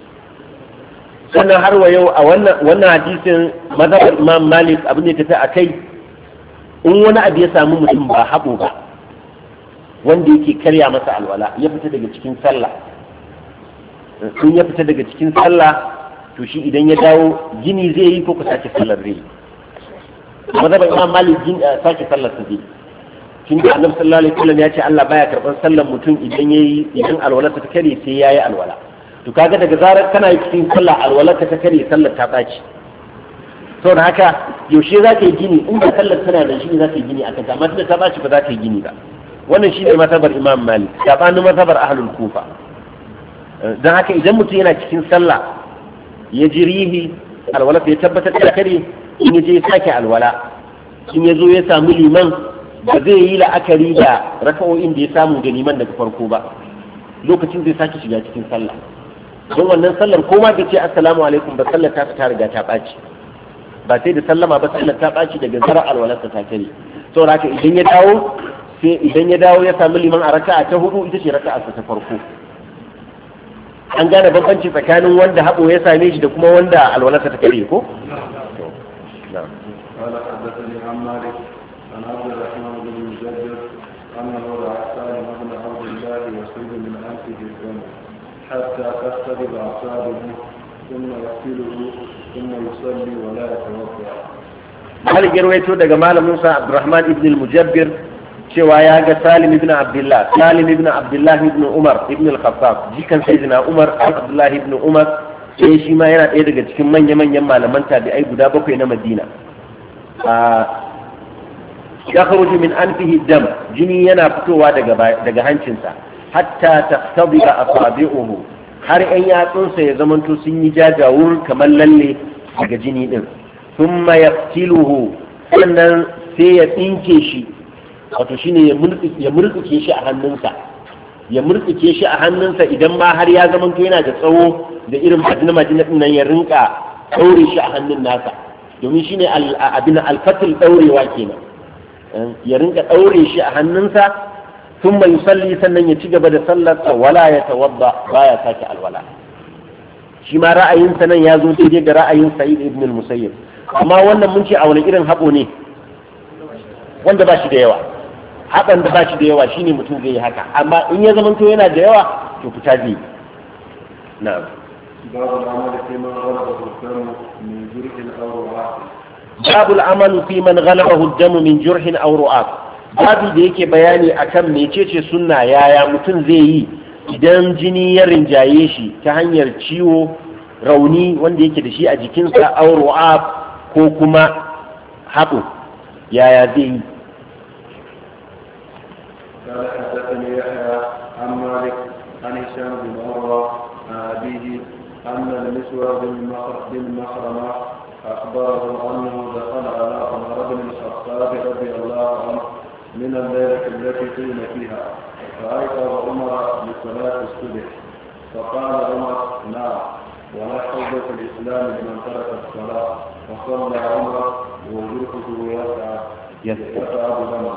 sannan har wa yau a wannan hadisin mazhabar Imam Malik abin da ya tafi a kai, in wani abu ya samu mutum ba haɓo ba wanda yake karya masa alwala, ya fita daga cikin sallah, in ya fita daga cikin sallah, to shi idan ya dawo gini zai yi ko ku sake sallar zai yi. mazhabar Imam Malik sake sallar sa zai. tun da Annabi sallallahu alaihi wasallam ya ce Allah baya karban sallar mutum idan alwalarsa ta kare sai yayi alwala. to kaga daga zarar kana cikin sallah alwalarka ta kare, sallar ta baci. saboda haka yaushe za ka yi gini, in ba sallar tana da shi ne za ka yi gini akan ta, amma tunda ta baci ba za ka yi gini ba. wannan shine mazhabar Imam Malik, sabanin mazhabar Ahlul Kufa. dan haka idan mutum yana cikin sallah ya jirihi alwala ya tabbatar da kare, in ya je ya sake alwala, in ya zo ya samu liman, ba zai yi la'akari da raka'o'in da ya samu da liman daga farko ba, lokacin zai sake shiga cikin sallah. don wannan sallar ko ma bai ce assalamu alaikum ba, sallar ta riga ta ɓaci, ba sai da sallama ba sallar ta ɓaci daga zarar alwalarsa ta kare. saboda haka idan ya dawo ya samu liman a raka'a ta hudu, ita ce raka'arsa ta farko. an gane bambanci tsakanin wanda haɓo ya same shi da kuma wanda alwalarsa ta kare ko? قال حدثني عن مالك عن عبد الرحمن بن مجدد أنه رأى سالم بن عبد الله يصيب من أنفه الدم حتى تختلف أعصابه ثم يغسله ثم يصلي ولا يتوضأ. Malik ya rawaito daga malamin sa Abdurrahman ibn al-Mujabbir cewa ya ga Salim ibn Abdullah ibn Umar ibn al-Khattab jikan sayyidina Umar Abdullah ibn Umar sai shi ma yana ɗaya daga cikin manya-manyan malaman tabi'ai guda bakwai na Madina. Ya kharuju min anfihi dam, jini yana fitowa daga hancinsa hatta taqtabira asabi'uhu, har ƴan yatsunsa ya zamanto sun yi jajawur kamar lalle daga jini din. Thumma yaqtiluhu, sannan sai ya tsinke shi, wato shine ya murtsuke shi a hannunsa, idan ma har ya zamanto yana da tsawo da irin majina din nan ya rinka daure shi a hannun nasa, domin shine abin alfatul daurewa kenan, ya rinka daure shi a hannunsa. Thumma yusalli, sannan ya ci gaba da sallarsa wala ya tawadda, baya sake alwala. Shi ma ra'ayinsa nan ya zo daidai da ra'ayin Sa'id ibn al-Musayyib, amma wannan mun ce a wani irin haɓo ne wanda ba shi da yawa. Haɓan da ba shi da yawa shine mutum zai yi haka, amma in ya zamanto yana da yawa to fita zai yi. Na'am. Babu al'amalu fi man ghalabahu ad-damu min jurhin aw ru'ab. Babu da yake bayani akan mecece sunna, yaya mutum zai yi idan jini ya rinjaye shi ta hanyar ciwo, rauni wanda yake da shi a jikinsa, aw ru'ab ko kuma haɓo, yaya zai yi. قال حدثني يحيى عن مالك عن هشام بن عروة عن أبيه أن المسور بن مخرمة أخبره أنه دخل على عمر بن الخطاب رضي الله عنه من الليلة التي قيل فيها، فأيقظ عمر لصلاة الصبح، فقال عمر: نعم، ولا حظ في الإسلام لمن ترك الصلاة. فصلى عمر وجرحه يتعب دما.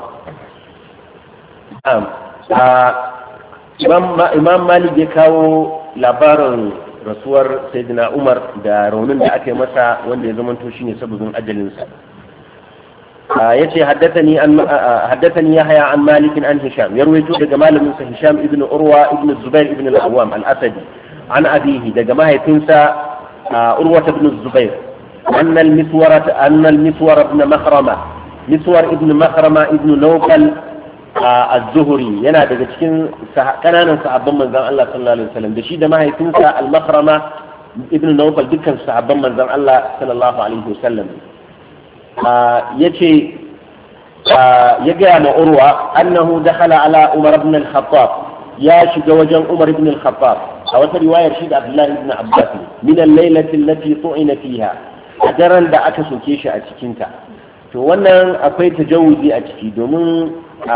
Imam Malik ya kawo labarin rasuwar Sayyidina Umar da raunin da aka yi masa wanda ya zamanto shine sababin ajalinsa. Yace haddathani Yahya an Malik an Hisham, ya rawaito daga malamin sa Hisham ibn Urwa ibn Zubair ibn al-Awwam al-Asadi, an abihi daga mahaifinsa Urwa ibn Zubair, anna al-Miswar ibn Makhrama, Miswar ibn Makhrama ibn Nawfal az-Zuhri yana daga cikin kananan sahabban manzon Allah sallallahu alaihi wasallam, da shi da mahaifinsa al-Makhrama ibn Nawfal dukkan sahabban manzon Allah sallallahu alaihi wasallam. Yace ya gaya ma Urwa annahu dakhala ala Umar ibn al-Khattab, ya shiga wajen Umar ibn al-Khattab, a wata riwayar shi da Abdullah ibn Abbas, min al-lailati allati tu'ina fiha, a daren da aka soke shi a cikinta. To wannan akwai tajawuzi a ciki, domin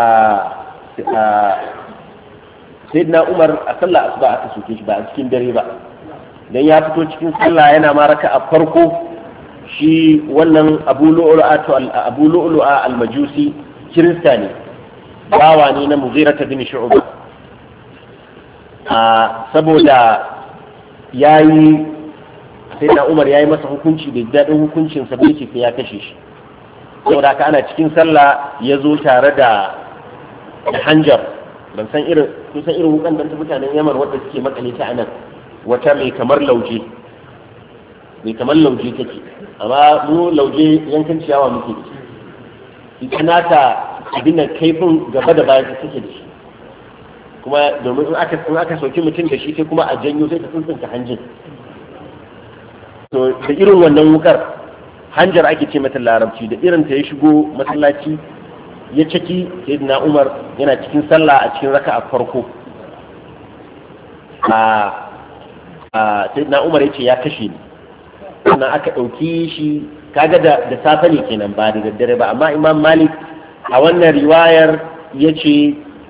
sayyidina Umar a sallah asuba aka soke shi ba a cikin dare ba, dan ya fito cikin sallah yana ma raka a farko. Shi wannan Abu Lu'lu'a al-Majusi Kirista ne, bawa ne na Mughirah bin Shu'bah, saboda yayi sayyidina Umar yayi masa hukunci da dadin hukuncin sa bai ce ya kashe shi. Saboda haka ana cikin sallah ya zo tare da hanjar, ban san irin wukan da mutanen Yaman wadda suke makale ta anan, wata mai kamar lauje take, amma mu lauje yankan ciyawa muke da shi, ita nata abin kaifin gaba da baya take da shi, kuma domin in aka sauki mutum da shi sai kuma a janyo sai ta tsuntsunta hanjin. To da irin wannan wukar, hanjar ake ce mata larabci, da irin ta ya shigo masallaci ya caki sayyidina Umar yana cikin sallah a cikin raka'a farko. Sayyidina Umar yace ya kashe ni, sannan aka ɗauki shi, kaga da safe ne kenan ba da daddare ba, amma Imam Malik a wannan riwayar yace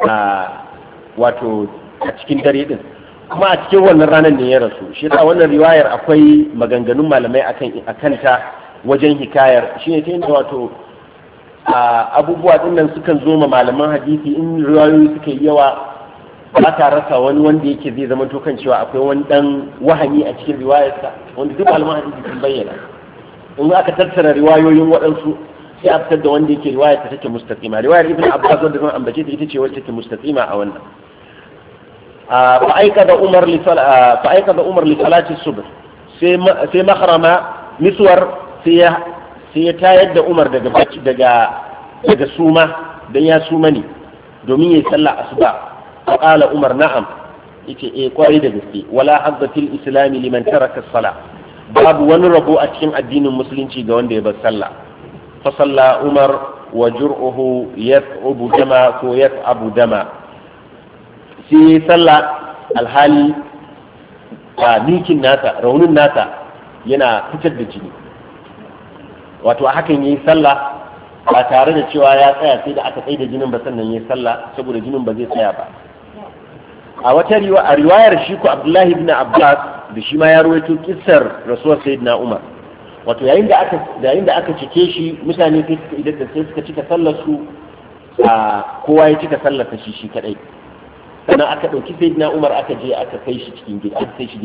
wato a cikin dare din, kuma a cikin wannan ranar ne ya rasu. Shi a wannan riwayar akwai maganganun malamai akan ta wajen hikayar, shine ta yadda wato abubuwa dinnan sukan zo ma malaman hadisi in riwayoyi suka yi yawa, ba ta rasa wani wanda yake zai zama to kan cewa akwai wani dan wahami a cikin riwayarsa, wanda duk malaman hadisi sun bayyana. In aka tattara riwayoyin waɗansu sai a fitar da wanda yake riwayar ta take mustaqima. Riwayar Ibn Abbas wanda zan ambace ta ita ce wacce take mustaqima a wannan. fa aikada Umar li salati subh, sai mahrama miswar sai ya tayar da Umar daga suma dan ya suma ne domin yayi sallah asuba. fa qala Umar na'am, yace kwarai da gaske, wala hadda fil islam liman taraka as-salah, babu wani rabo a cikin addinin musulunci ga wanda ya bar sallah. fa salla Umar wa jur'uhu yat'ubu dama ko yat'abu dama, sai sallah alhali mikin nasa, raunin nasa yana fitar da jini, wato a hakan yayi sallah ba tare da cewa ya tsaya sai da aka tsaye da jinin ba sannan yayi sallah, saboda jinin ba zai tsaya ba. A wata riwayar shi ko Abdullahi ibn Abbas da shi ma ya rawaito kissar rasuwar Sayyidina Umar, wato yayin da aka cike shi mutane sai suka cika sallar su, kowa ya cika sallar ta shi kadai, sannan aka dauki Sayyidina Umar aka je aka kai shi cikin gida, aka kai shi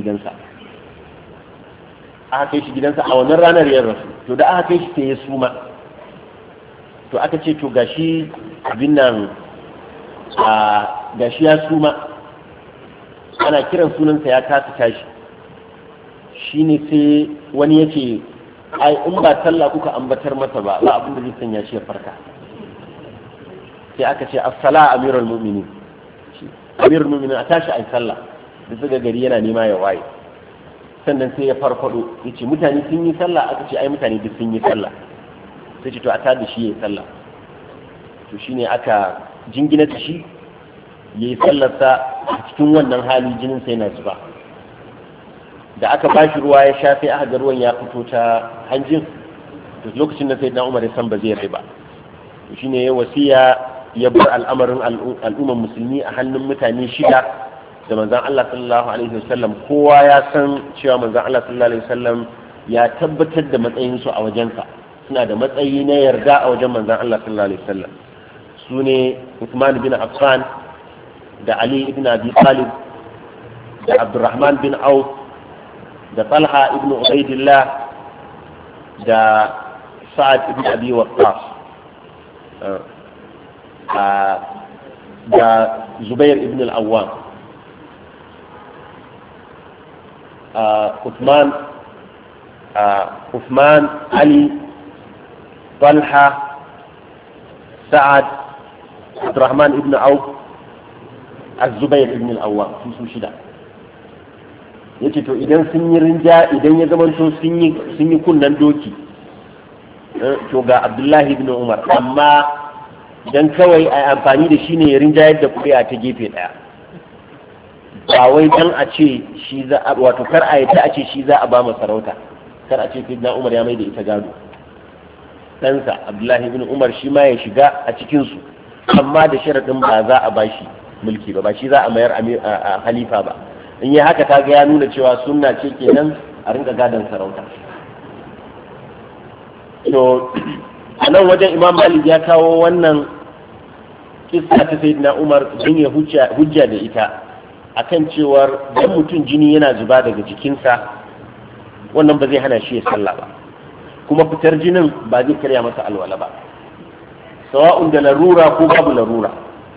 gidansa a wannan ranar ya rasu. To da aka kai shi sai ya suma, to aka ce to gashi abin nan gashi ya suma, ana kiran sunansa ya kasa tashi, shine sai wani yace ai in ba sallah kuka ambatar masa ba abin da zai sanya shi ya farka. sai aka ce as-sala amirul mu'minin, a tashi ai sallah, da suka gari yana nema ya waye. Sannan sai ya farfado yace mutane sun yi sallah, aka ce ai mutane duk sun yi sallah. Sai ce to a tada shi yayi sallah. To shine aka jingina ta shi yayi sallarsa a cikin wannan hali, jinin sai na zuba. Da aka bashi ruwa ya sha, sai aka ga ruwan ya fito ta hanjin, to lokacin da Sayyidina Umar ya san ba zai rai ba. To shine ya wasiya ya bar al'amarin al'umman musulmi a hannun mutane shida da manzon Allah sallallahu alaihi wasallam. Kowa ya san cewa manzon Allah sallallahu alaihi wasallam ya tabbatar da matsayin su a wajensa, suna da matsayi na yarda a wajen manzon Allah sallallahu alaihi wasallam. Su ne Uthman bin Affan da Ali ibn Abi Talib da Abdurrahman bin Auf da Talha ibn Ubaidillah da Sa'ad ibn Abi Waqqas da Zubair ibn al-Awwam. Uthman, Ali, Talha, Sa'ad, Abdurrahman ibn Auf, Az-Zubair ibn al-Awwam, su shida. Yace to idan sun yi idan ya zama to sun yi kunnan doki, to ga Abdullahi ibn Umar, amma dan kawai a amfani da shi ne ya rinjayar da kuri'a ta gefe daya, ba wai dan a ce shi za a, wato kar a yadda a ce shi za a ba mu sarauta, kar a ce Sayyidina Umar ya mai da ita gado. Ɗansa Abdullahi ibn Umar shi ma ya shiga a cikin su, amma da sharadin ba za a bashi mulki ba shi za a mayar halifa ba. In yi haka ta ga ya nuna cewa sunna ce kenan a rinka gadon sarauta. To a nan wajen Imam Malik ya kawo wannan kissa ta Sayyidina Umar don ya hujja da ita akan cewar dan mutum jini yana zuba daga jikinsa, wannan ba zai hana shi ya sallah ba, kuma fitar jinin ba zai karya masa alwala ba, sawa'un da larura ko babu larura.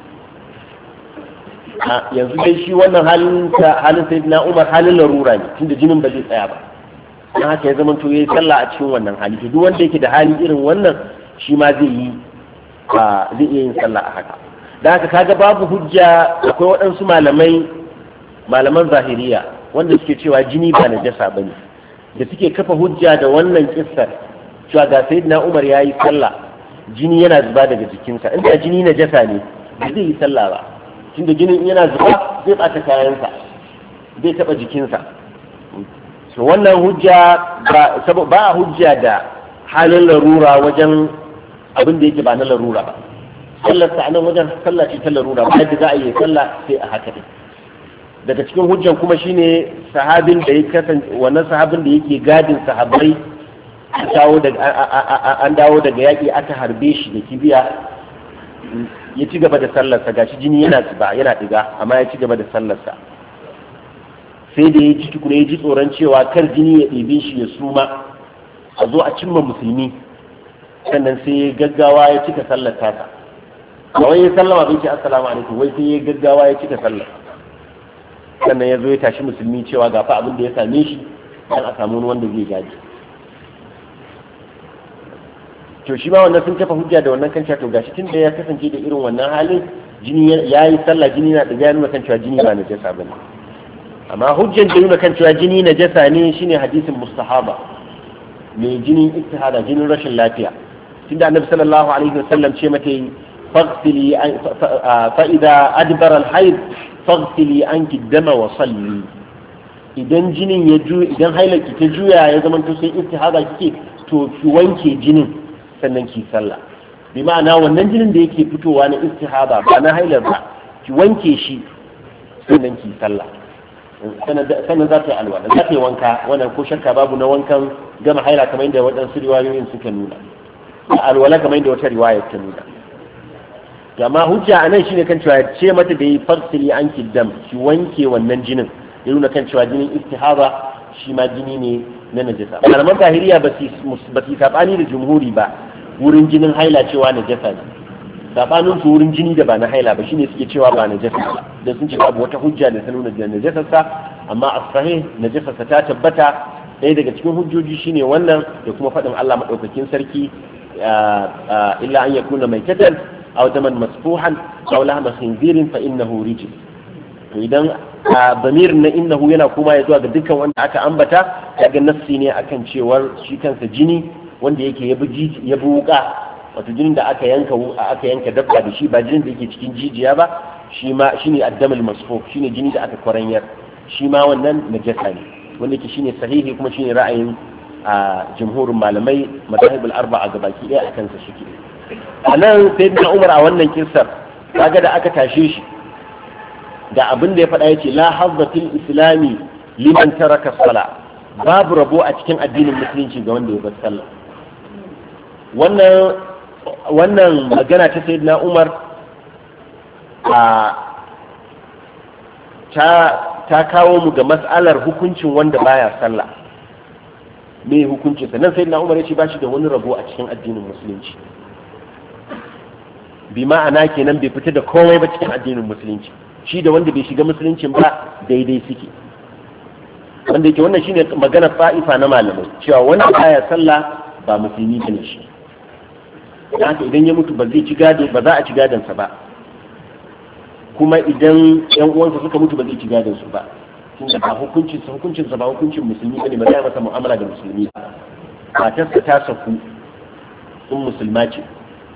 Yanzu dai shi wannan halin Sayyidina Umar halin larura ne, tunda jinin ba zai tsaya ba, don haka ya zama to yayi sallah a cikin wannan hali. To duk wanda yake da hali irin wannan shi ma zai iya yin sallah a haka. Da haka kaga babu hujja. Akwai waɗansu malaman zahiriya wanda suke cewa jini ba najasa bane, da suke kafa hujja da wannan kissar cewa ga Sayyidina Umar yayi sallah jini yana zuba daga jikinsa, inda jini najasa ne ba zai yi sallah ba, tunda jinin yana zuba zai bata kayansa, zai taba jikinsa. So wannan hujja ba a hujja da halin larura wajen abin da yake ba na larura ba. Sallar sa nan wajen sallah ce ta larura, ba yadda za a yi sallah sai a haka ne. Daga cikin hujjan kuma shine sahabin da ya kasance, wannan sahabin da yake gadin sahabbai, an dawo daga yaƙi aka harbe shi da kibiya, ya ci gaba da sallarsa, gashi jini yana zuba yana diga, amma ya ci gaba da sallarsa. Sai da ya ji tukuna ya ji tsoron cewa kar jini ya ɗebe shi ya suma, a zo a cimma musulmi sannan sai ya gaggawa ya cika sallar tasa ba wai ya sallama bai ce assalamu alaikum wai sai ya gaggawa ya cika sallar sannan ya zo ya tashi musulmi cewa ga fa abin da ya same shi dan a samu wanda zai gaji to shi ma wannan sun kafa hujja da wannan kan to gashi tun da ya kasance da irin wannan halin jini ya yi sallah jini na da nuna kan cewa jini ba najasa bane amma hujjan da nuna kan cewa jini najasa ne shine hadisin mustahaba mai jinin ittihada jinin rashin lafiya tunda annabi sallallahu alaihi wasallam ce mata faghsili fa idza adbara al-hayd faghsili anki dama wa salli idan jinin ya juya idan hailaki ta juya ya zama to sai ittihada kike to ki wanke jinin sannan ki sallah bi ma'ana wannan jinin da yake fitowa na istihaba ba na hailar ba ki wanke shi sannan ki sallah sannan za ta yi alwala za ta yi wanka wannan ko shakka babu na wankan gama haila kamar yadda waɗansu riwayoyin suka nuna alwala kamar yadda wata riwaya ta nuna amma hujja anan shine kan cewa ce mata da yi farsili an kiddam ki wanke wannan jinin ya nuna kan cewa jinin istihaba shi ma jini ne na najasa malaman tahiriya ba su sabani da jumhuri ba wurin jinin haila cewa najasa ne sabanin su wurin jini da ba na haila ba shine suke cewa ba najasa ba dan sun ce babu wata hujja da ta nuna da najasarsa amma as-sahih najasarsa ta tabbata ɗaya daga cikin hujjoji shine wannan da kuma faɗin Allah madaukakin sarki illa an yakuna maitatan aw daman masfuhan aw lahma khinzirin fa innahu rijis to idan damir na innahu yana kuma ya zuwa ga dukkan wanda aka ambata daga nassi ne akan cewar shi kansa jini wanda yake ya bi wuka wato jinin da aka yanka dabba da shi ba jinin da yake cikin jijiya ba shi ma shine addamul masfuf shine jini da aka kwaranyar shi ma wannan najasa ne wanda yake shine sahihi kuma shine ra'ayin jumhurin malamai madahibul arba'a gabaki daya akan sa shike anan sayyidina Umar a wannan kissar kaga da aka tashe shi da abin da ya faɗa yace la hazza fil islami liman taraka sala babu rabo a cikin addinin musulunci ga wanda ya bar sallah wannan magana ta sayyidina Umar ta kawo mu ga mas'alar hukuncin wanda baya sallah me hukuncin sa nan sayyidina Umar yace ba shi da wani rabo a cikin addinin musulunci bi ma'ana kenan bai fita da komai ba cikin addinin musulunci shi da wanda bai shiga musuluncin ba daidai suke wanda yake wannan shine magana fa'ifa na malamai cewa wanda baya sallah ba musulmi bane shi haka idan ya mutu ba zai ci gado ba za a ci gadon sa ba kuma idan yan uwansa suka mutu ba zai ci gadon su ba tunda ba hukuncin sa ba hukuncin musulmi bane ba zai masa mu'amala da musulmi matarsa ta saku sun musulma ce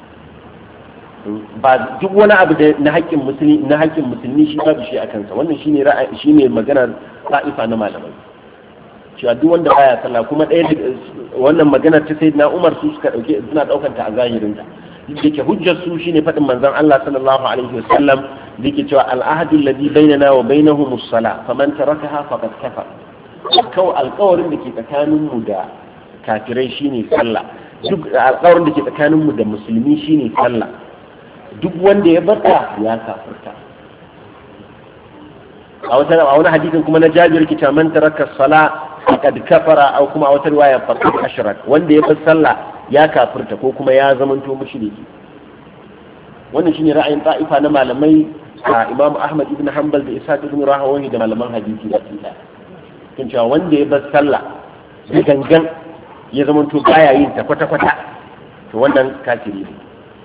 ba duk wani abu da na haƙƙin musulmi shi babu shi a kansa wannan shine ra'ayi shine maganar sa'ifa na malamai cewa duk wanda baya sallah kuma ɗaya wannan maganar ta sayyidina Umar su suka dauke suna daukar ta a zahirin ta yake hujjar su shine fadin manzon Allah sallallahu alaihi wasallam yake cewa al-ahdu alladhi bainana wa bainahum as-salah faman tarakaha faqad kafar alƙawarin da ke tsakanin mu da kafirai shine sallah duk alƙawarin da ke tsakanin mu da musulmi shine sallah duk wanda ya barta ya kafirta a wani hadisin kuma na Jabir ke cewa man taraka as-salah faqad kafara aw kuma a wata riwaya faqad ashrak wanda ya bar sallah ya kafirta ko kuma ya zamanto mushriki wannan shine ra'ayin ta'ifa na malamai Imam Ahmad ibn Hanbal da Ishaq ibn Rahawahi da malaman hadisi da kida kan cewa wanda ya bar sallah da gangan ya zamanto baya yin ta kwata-kwata to wannan kafiri ne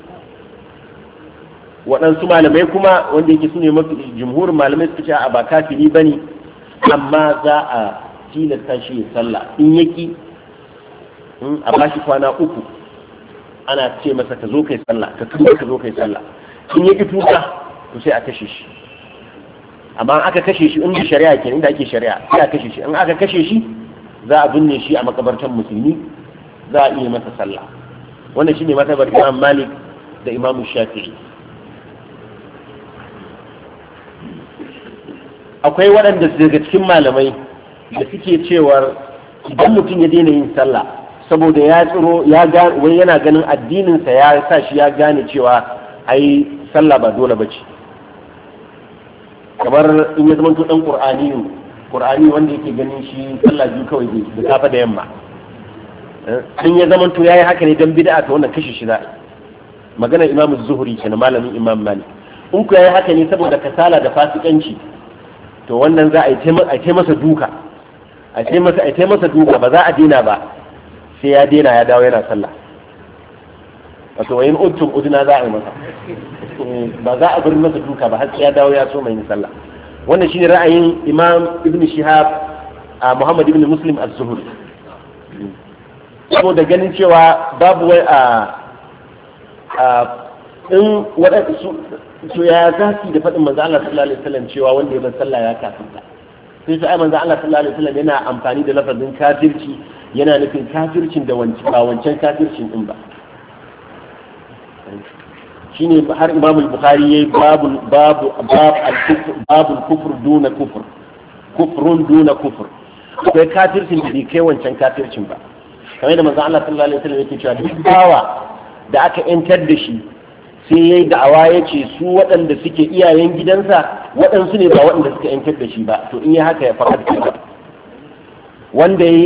waɗansu malamai kuma wanda yake su ne mafi jumhurin malamai suka ce a ba kafiri ba ne amma za a tilasta shi ya sallah in yaki a bashi kwana 3 ana ce masa ka zo kai sallah ka tuba ka zo kai sallah in yaki tuba to sai a kashe shi amma aka kashe shi inda shari'a kenan inda ake shari'a sai a kashe shi in aka kashe shi za a binne shi a makabartan musulmi za a iya masa sallah wannan shine matabar Imam Malik da Imam Shafi'i akwai waɗanda daga cikin malamai da suke cewar idan mutum ya daina yin sallah saboda ya tsiro wai yana ganin addininsa ya sa shi ya gane cewa ai sallah ba dole bace kamar in ya zama to dan qur'ani wanda yake ganin shi sallah biyu kawai zai da safa da yamma in ya zama to yayi haka ne dan bid'a to wannan kashe shi za magana Imam Az-Zuhri kenan malamin Imam Malik in ku yayi haka ne saboda kasala da fasikanci to wannan za a yi masa duka a yi masa duka ba za a dina ba sai ya dina ya dawo yana sallah wato wayin uttum udna za a yi masa ba za a bar masa duka ba har sai ya dawo ya so mai sallah wannan shine ra'ayin Imam Ibn Shihab Muhammad ibn Muslim Az-Zuhri saboda ganin cewa babu wai in waɗansu to ya zafi da faɗin manzo Allah sallallahu alaihi wasallam cewa wanda ya bar sallah ya kafirta sai sai manzo Allah sallallahu alaihi wasallam yana amfani da lafazin kafirci yana nufin kafircin da wancan kafircin din ba shine har Imam al-Bukhari yayi babul kufr duna kufr kufrun duna kufr akwai kafircin da bai kai wancan kafircin ba kamar da manzo Allah sallallahu alaihi wasallam yake cewa duk bawa da aka yantar da shi sai yayi da'awa yace su waɗanda suke iyayen gidansa waɗansu ne ba waɗanda suka yantar da shi ba to in yi haka ya faɗa da wanda yi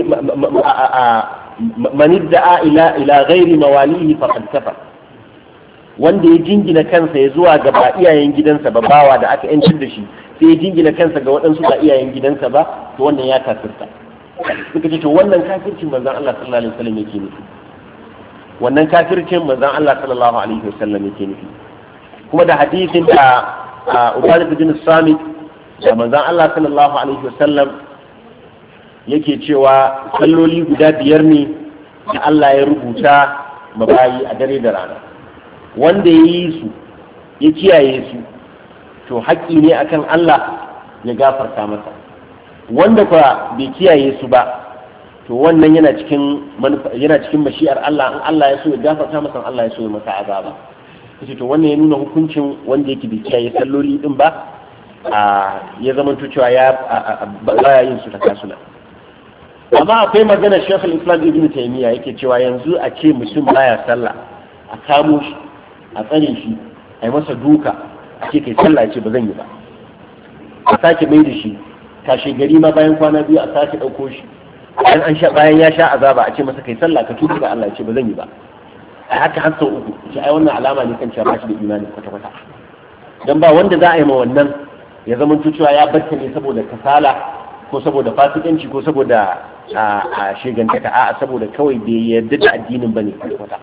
manidda'a ila ghairi mawalihi faqad kafar wanda ya jingina kansa ya zuwa ga ba iyayen gidansa ba bawa da aka yantar da shi sai ya jingina kansa ga waɗansu ba iyayen gidansa ba to wannan ya kafirta suka ce to wannan kafircin manzon Allah sallallahu alaihi wasallam yake nufi wannan kafircin manzon Allah sallallahu alaihi wasallam yake nufi kuma da hadisin da Ubadah bin Samit da manzon Allah sallallahu alaihi wasallam yake cewa salloli guda biyar ne da Allah ya rubuta mabayi a dare da rana wanda ya yi su ya kiyaye su to haƙƙi ne akan Allah ya gafarta masa wanda kuwa bai kiyaye su ba to wannan yana cikin mashi'ar Allah in Allah ya so ya gafarta masa Allah ya so ya masa azaba kace to wannan ya nuna hukuncin wanda yake bai kiyaye salloli din ba ya zama to cewa ya baya yin su ta kasula amma akwai magana Sheikh al-Islam Ibn Taymiyyah yake cewa yanzu a ce mutum baya sallah a kamo shi a tsare shi a yi masa duka a ce kai sallah ya ce ba zan yi ba a sake mai da shi kashe gari ma bayan kwana biyu a sake ɗauko shi bayan ya sha azaba a ce masa kai sallah ka tuba ga Allah ya ce ba zan yi ba a haka har sau uku ce ai wannan alama ne kan cewa ba shi da imani kwata kwata dan ba wanda za a yi ma wannan ya zama cewa ya barka ne saboda kasala ko saboda fasikanci ko saboda a shegantaka a'a saboda kawai bai yarda da addinin bane kwata kwata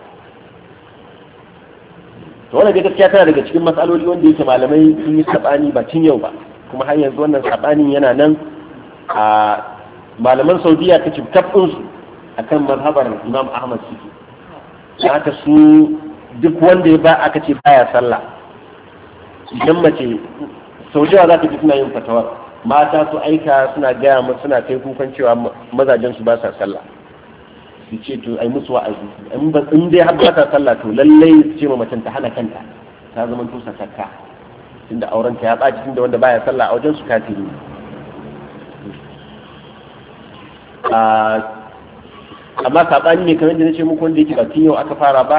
to wannan gaskiya tana daga cikin matsaloli wanda yake malamai sun yi sabani ba tun yau ba kuma har yanzu wannan sabanin yana nan a malaman Saudiya ta cibtabin su akan mazhabar Imam Ahmad suke haka su duk wanda ya ba aka ce baya sallah idan mace Saudiya za ta ji suna yin fatawar mata su aika suna gaya musu suna kai kukan cewa mazajen su ba sa sallah su ce to ai musu wa'azi in dai har ba ta sallah to lallai su ce ma macen ta hana kanta ta zama to sakakka tunda auren ta ya baci tunda wanda baya sallah a wajen su kafiri amma sabani ne kamar da nace muku wanda yake ba tun yau aka fara ba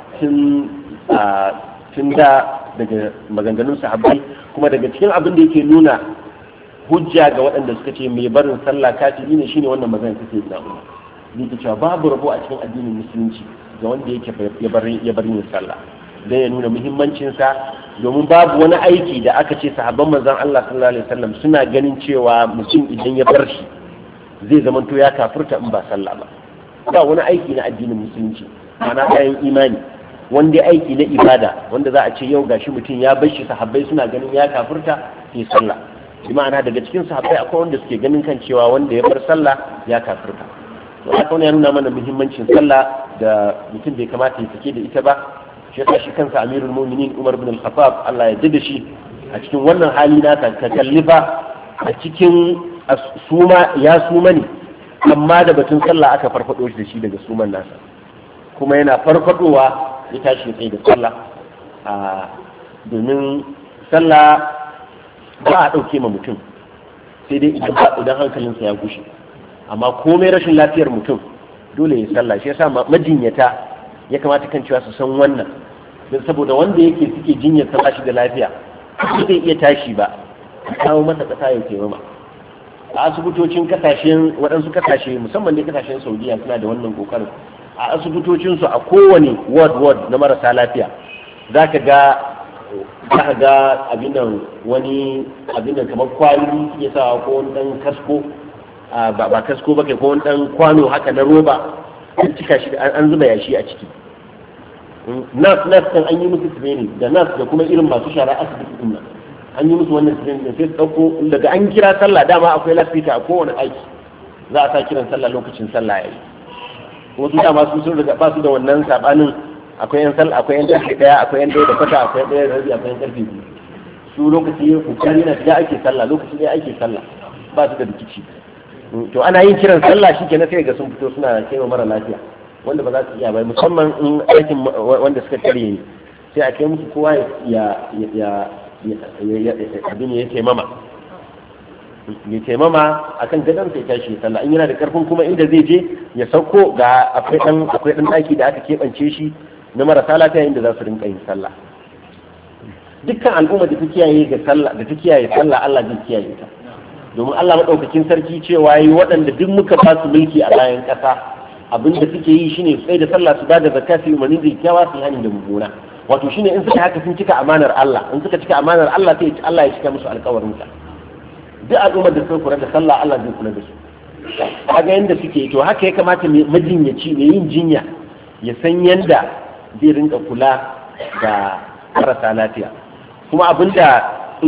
tun da daga maganganun sahabbai kuma daga cikin abin da yake nuna hujja ga waɗanda suka ce mai barin sallah kafiri ne shine wannan magana take da umma ne ta cewa babu rabo a cikin addinin musulunci ga wanda yake ya bar yin sallah dan ya nuna muhimmancin sa domin babu wani aiki da aka ce sahabban manzon Allah sallallahu alaihi wasallam suna ganin cewa mutum idan ya bar shi zai zamanto ya kafirta in ba sallah ba wani aiki na addinin musulunci ana kayan imani wanda aiki na ibada wanda za a ce yau gashi mutum ya bar shi sahabbai suna ganin ya kafirta sai sallah bi ma'ana daga cikin sahabbai akwai wanda suke ganin kan cewa wanda ya bar sallah ya kafirta to haka wannan ya nuna mana muhimmancin sallah da mutum bai kamata ya sake da ita ba shi yasa shi kansa Amirul Mu'minin Umar ibn al-Khattab Allah ya jida shi a cikin wannan hali nasa ta kallifa a cikin ya suma ne amma da batun sallah aka farfado shi da shi daga suman nasa kuma yana farfadowa ya tashi tsaye da sallah domin sallah ba a ɗauke ma mutum sai dai idan hankalinsa ya gushe amma komai rashin lafiyar mutum dole ya sallah shi yasa majinyata ya kamata kan cewa su san wannan don saboda wanda yake suke jinyar sa shi da lafiya ba zai iya tashi ba kawo masa ƙasa ya taimama a asibitocin kasashen waɗansu kasashe musamman dai kasashen Saudiya suna da wannan kokarin a asibitocinsu a kowane ward na marasa lafiya za ka ga abinan wani abinan kamar kwali ya sa ko wani ɗan kasko ba kasko ba kai ko wani ɗan kwano haka na roba an cika shi an zuba yashi a ciki nas kan an yi musu training da nas da kuma irin masu shara asibiti din nan an yi musu wannan training sai su ɗauko daga an kira sallah dama akwai lasfita a kowane aiki za a sa kiran sallah lokacin sallah yayi wasu dama su sun riga ba su da wannan sabanin akwai yan sallah akwai yan karfe daya akwai yan daya da kwata akwai yan daya da rabi akwai yan karfe biyu su lokaci ya kokari na da ake sallah lokaci ne ake sallah ba su da rikici to ana yin kiran sallah shikenan sai ga sun fito suna kai mara lafiya wanda ba za su iya ba musamman in aikin wanda suka tare ne sai a kai musu kowa abin ya taimama akan gadon sai tashi sallah in yana da karfin kuma inda zai je ya sauko ga akwai dan daki da aka keɓance shi na marasa lafiya inda za su rinka yin sallah dukkan al'umma da ta kiyaye sallah Allah zai kiyaye ta domin Allah madaukakin sarki cewa yi waɗanda duk muka ba su mulki a bayan ƙasa abinda suke yi shine sai da sallah su bada zakka su umarni da kyawa su hani da mummuna wato shine in suka haka sun cika amanar Allah in suka cika amanar Allah sai Allah ya cika musu alƙawarin sa duk al'ummar da suka kula da sallah Allah zai kula da su kaga yanda suke to haka ya kamata majinyaci mai yin jinya ya san yanda zai rinka kula da marasa lafiya kuma abinda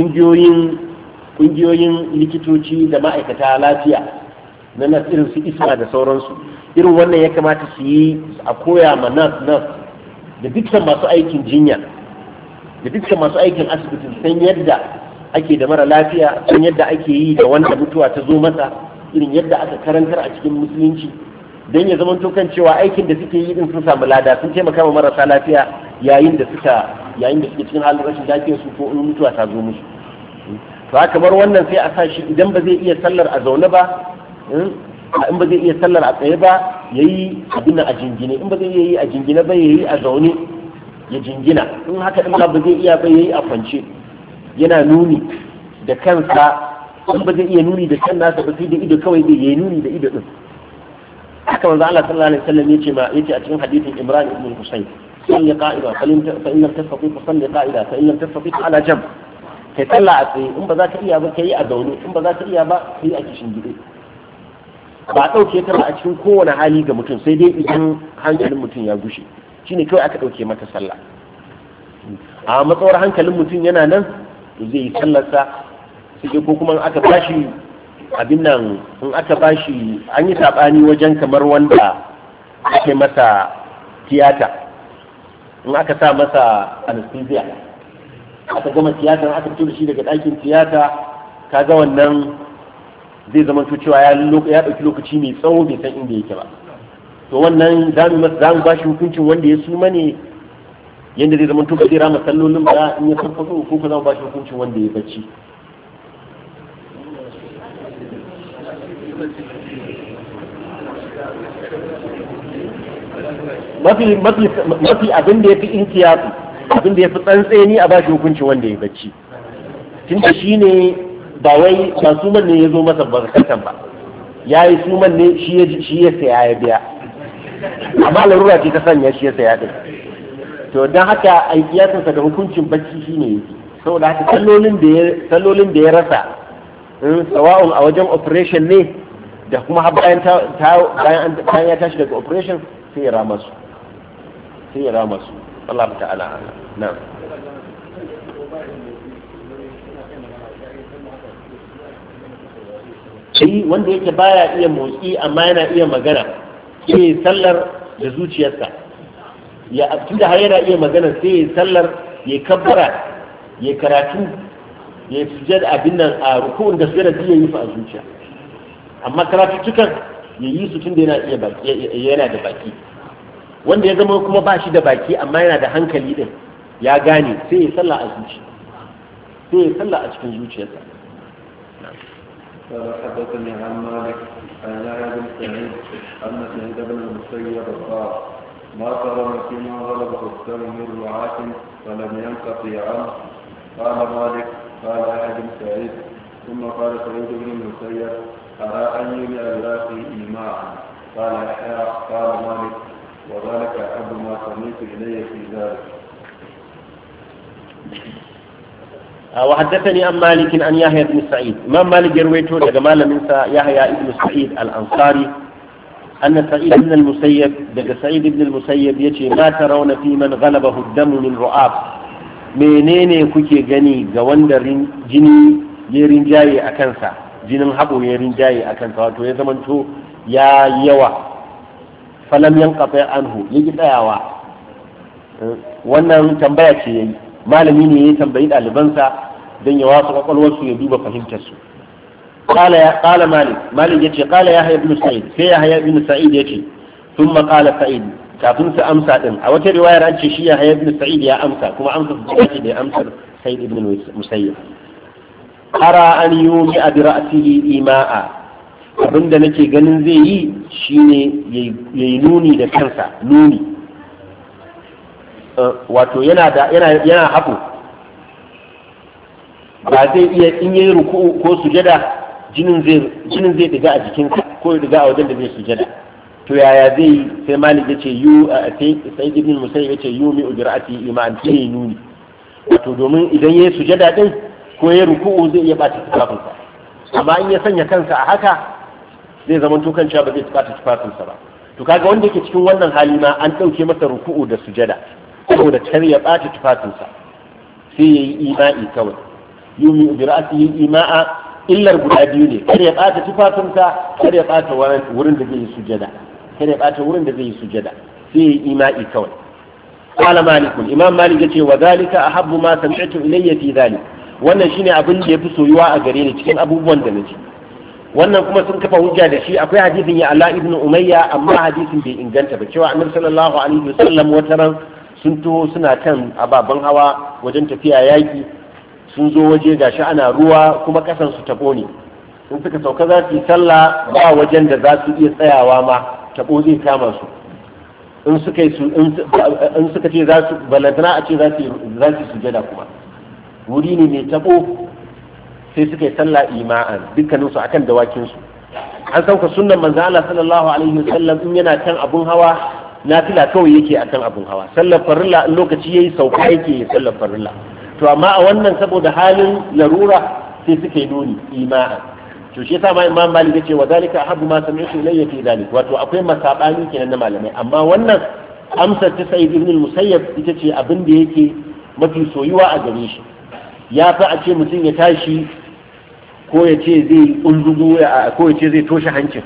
ƙungiyoyin likitoci da ma'aikata lafiya na nas irin su isma da sauransu irin wannan ya kamata su yi a koya ma nas da dukkan masu aikin jinya da dukkan masu aikin asibitin san yadda ake da mara lafiya san yadda ake yi da wanda mutuwa ta zo masa irin yadda aka karantar a cikin musulunci don ya zama kan cewa aikin da suke yi din sun samu lada sun taimaka ma marasa lafiya yayin da suke cikin halin rashin lafiyar su ko in mutuwa ta zo musu to haka kamar wannan sai a sa shi idan ba zai iya sallar a zaune ba in ba zai iya sallar a tsaye ba yayi abin a jingine in ba zai iya yi a jingine ba yayi a zaune ya jingina in haka din ba zai iya ba yayi a kwance yana nuni da kansa in ba zai iya nuni da kan nasa ba sai da ido kawai zai yi nuni da ido din haka manzo Allah sallallahu alaihi wasallam yace a cikin hadisin Imran ibn Husayn salli qa'ida fa in lam tastati fa salli qa'ida fa in lam tastati ala jam kai sallah a tsaye in ba za ka iya ba kai a zaune in ba za ka iya ba kai a kishin gide ba a dauke ta ba a cikin kowane hali ga mutum sai dai idan hankalin mutum ya gushe shine kawai aka dauke mata sallah a matsawar hankalin mutum yana nan zai yi sallarsa sai ko kuma aka bashi abin nan in aka bashi an yi sabani wajen kamar wanda ake masa tiyata in aka sa masa anesthesia aka gama tiyata aka fito da shi daga ɗakin tiyata kaga wannan zai zama cewa ya ɗauki lokaci mai tsawo bai san inda yake ba to wannan za mu bashi hukuncin wanda ya suma ne yadda zai zama tuka zai rama sallolin ba in ya farfaso ko ka zama bashi hukuncin wanda ya bacci mafi abin da ya fi intiyatu abin da ya fi tsantseni a bashi hukunci wanda ya bacci tun da shi ne ba wai ba suman ne ya zo masa barkatan ba ya yi suman ne shi ya saya ya biya amma larura ce ta sanya shi ya saya din to don haka aikiyatinsa da hukuncin bacci shi ne yake saboda haka sallolin da ya rasa sawa'un a wajen operation ne da kuma bayan ya tashi daga operation sai ya rama su Allah ta'ala na shi wanda yake baya iya motsi amma yana iya magana sai sallar da zuciyarsa ya tunda har yana iya magana sai ya sallar ya kabbara ya karatu ya sujjad abin nan a rukun da sujjada zai yi fa a zuciya amma karatu cikan ya yi su tunda yana da baki wanda ya zama kuma ba shi da baki amma yana da hankali din ya gane sai ya salla a zuci sai ya salla a cikin zuciyarsa قال حدثني عن مالك عن يحيى بن سعيد ان سعيد بن المسيب قال ما قرن فيما غلبه الدم من رعاة فلم ينقطع عنه قال مالك قال يحيى بن سعيد ثم قال سعيد بن المسيب أرى أن يمي براسه إيماء. قال يحيى قال مالك وذلك أحب ما سمعت إلي في ذلك. وحدثني عن مالك عن يحيى بن سعيد. إمام مالك يرويته لجمال منسى يحيى بن سعيد الأنصاري أن سعيد بن المسيب سعيد بن المسيب يجي ما ترون في من غلبه الدم من رؤاب. menene kuke gani ga wanda jini ya rinjaye a kansa, jinin haɓo ya rinjaye a kansa, wato ya zamanto ya yawa, falam yanqata anhu ya ki tsayawa. Wannan tambaya ce yayi, malami ne ya tambayi ɗalibansa don ya wasu kwakwalwarsu ya duba fahimtarsu. قال مالك يتي قال يحيى بن سعيد في يحيى بن سعيد يتي ثم قال سعيد kafin su amsa din a wata riwayar an ce shi Yahya ibn Sa'id ya amsa kuma amsa ce da amsar Sa'id ibn Musayyib. Ara an yumi bi ra'sihi ima'a, abinda nake ganin zai yi shine yayi nuni da kansa, nuni wato yana haɓo, ba zai iya in yayi ruku'u ko sujada jinin zai diga a jikinsa ko ya diga a wajen da zai sujada. To yaya zai sai Malik yace sai ibn Musayyib yace yumi ujra'ati iman sai nuni, wato domin idan yayi sujada din ko yayi ruku'u zai iya bata tufafinsa, amma in ya sanya kansa a haka zai zama to kan cewa ba zai bata tufafinsa ba. To kaga wanda yake cikin wannan hali ma an dauke masa ruku'u da sujada saboda kar ya bata tufafinsa, sai yayi ima'i kawai. Yumi ujra'ati ima'a illar guda biyu ne, kar ya bata tufafinsa, kar ya bata wurin da zai yi sujada. kada ya bata wurin da zai yi sujada, sai ya yi ima'i kawai. Qala Malik, Imam Malik yace wa zalika ahabbu ma sami'tu ilayya fi zalik, wannan shine abin da yafi soyuwa a gare ni cikin abubuwan da naji. Wannan kuma sun kafa hujja da shi, akwai hadisin ya Allah ibn Umayya amma hadisin bai inganta ba, cewa Annabi sallallahu alaihi wasallam wataran sun taho suna kan ababen hawa wajen tafiya yaki, sun zo waje gashi ana ruwa kuma kasan su tabo ne, in suka sauka za su yi sallah ba wajen da za su iya tsayawa ma, tabo zai kama su. In suka ce za su balantana a ce za su sujada kuma wuri ne mai tabo, sai suka yi sallah ima'an dukkanin su akan dawakin su. An sauka sunnan manzo Allah sallallahu alaihi wasallam in yana kan abun hawa nafila kawai yake akan abun hawa, sallar farilla in lokaci yayi sauka yake sallar farilla. To amma a wannan saboda halin larura sai suka yi nuni ima'an. To shi yasa ma Imam Malik yace wa zalika ahabbu ma sami'tu ilayya fi zalik, wato akwai masabani kenan na malamai, amma wannan amsar ta Sa'id ibn al-Musayyab ita ce abin da yake mafi soyuwa a gare shi. Ya fi a ce mutum ya tashi ko ya ce zai kunzugu ko ya ce zai toshe hancin,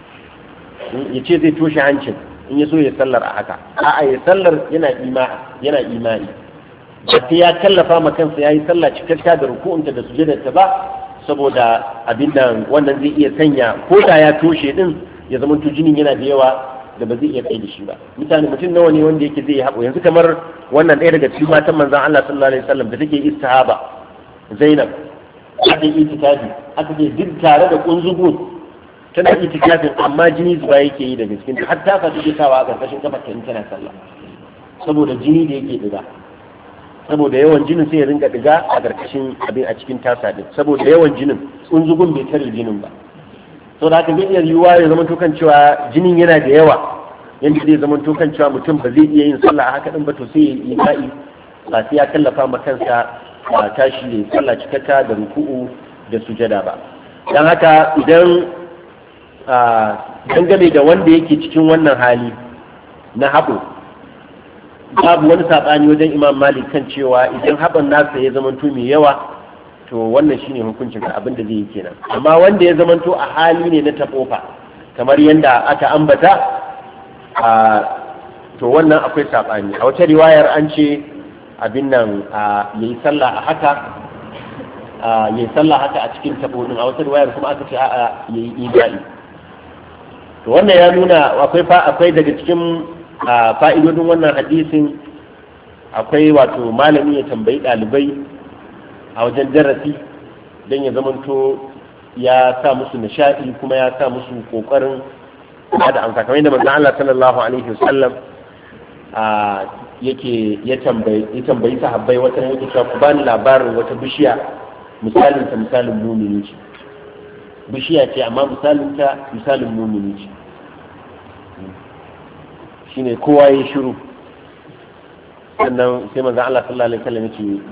in ya so ya sallar a haka. A'a ya sallar yana imani, ba sai ya kallafa ma kansa yayi sallah cikakka da ruku'unta da sujudarta ba, saboda abin da wannan zai iya sanya ko da ya toshe din ya zama jinin yana da yawa da ba zai iya kai da shi ba. Mutum nawa ne wanda yake zai haɓo, yanzu kamar wannan ɗaya daga cikin matan manzon Allah sallallahu alaihi wasallam da take istihaba, Zainab, aka yi itikafi, aka ce duk tare da kunzugun tana itikafin amma jini zuba yake yi daga cikin har ta take sawa a karkashin kafarta in tana sallah saboda jini da yake diga, saboda yawan jinin sai ya ringa diga a karkashin abin a cikin tasa din, saboda yawan jinin kunzugun bai tare jinin ba. Saboda haka zai iya yiwuwa ya zama kan cewa jinin yana da yawa yanda zai zama kan cewa mutum ba zai iya yin sallah a haka din ba, to sai ya yi ba'i ba sai ya kallafa ma kansa a tashi ne sallah cikakka da ruku'u da sujada ba. Dan haka idan dangane da wanda yake cikin wannan hali na haɓo, babu wani saɓani wajen Imam Malik kan cewa idan haɓan nasa ya zamanto mai yawa, to wannan shine hukuncin abin da zai yi kenan. Amma wanda ya zamanto a hali ne na taɓofa kamar yadda aka ambata, to wannan akwai saɓani. A wata riwayar an ce abin nan yayi sallah a haka, yayi sallah haka a cikin taɓo din. A wata riwayar kuma aka ce a'a yayi idai. To wannan ya nuna akwai daga cikin fa'idodin wannan hadisin, akwai wato malami ya tambayi ɗalibai a wajen darasi don ya zamanto ya sa musu nishaɗi kuma ya sa musu ƙoƙarin da amsa, kamar yadda manzon Allah sallallahu alaihi wasallam ya tambayi sahabbai wata yake cewa ku bani labarin wata bishiya misalin ta misalin mumini ce bishiya ce amma misalin ta misalin mumini ce shine kowa ya shiru sannan sai manzo Allah sallallahu alaihi wasallam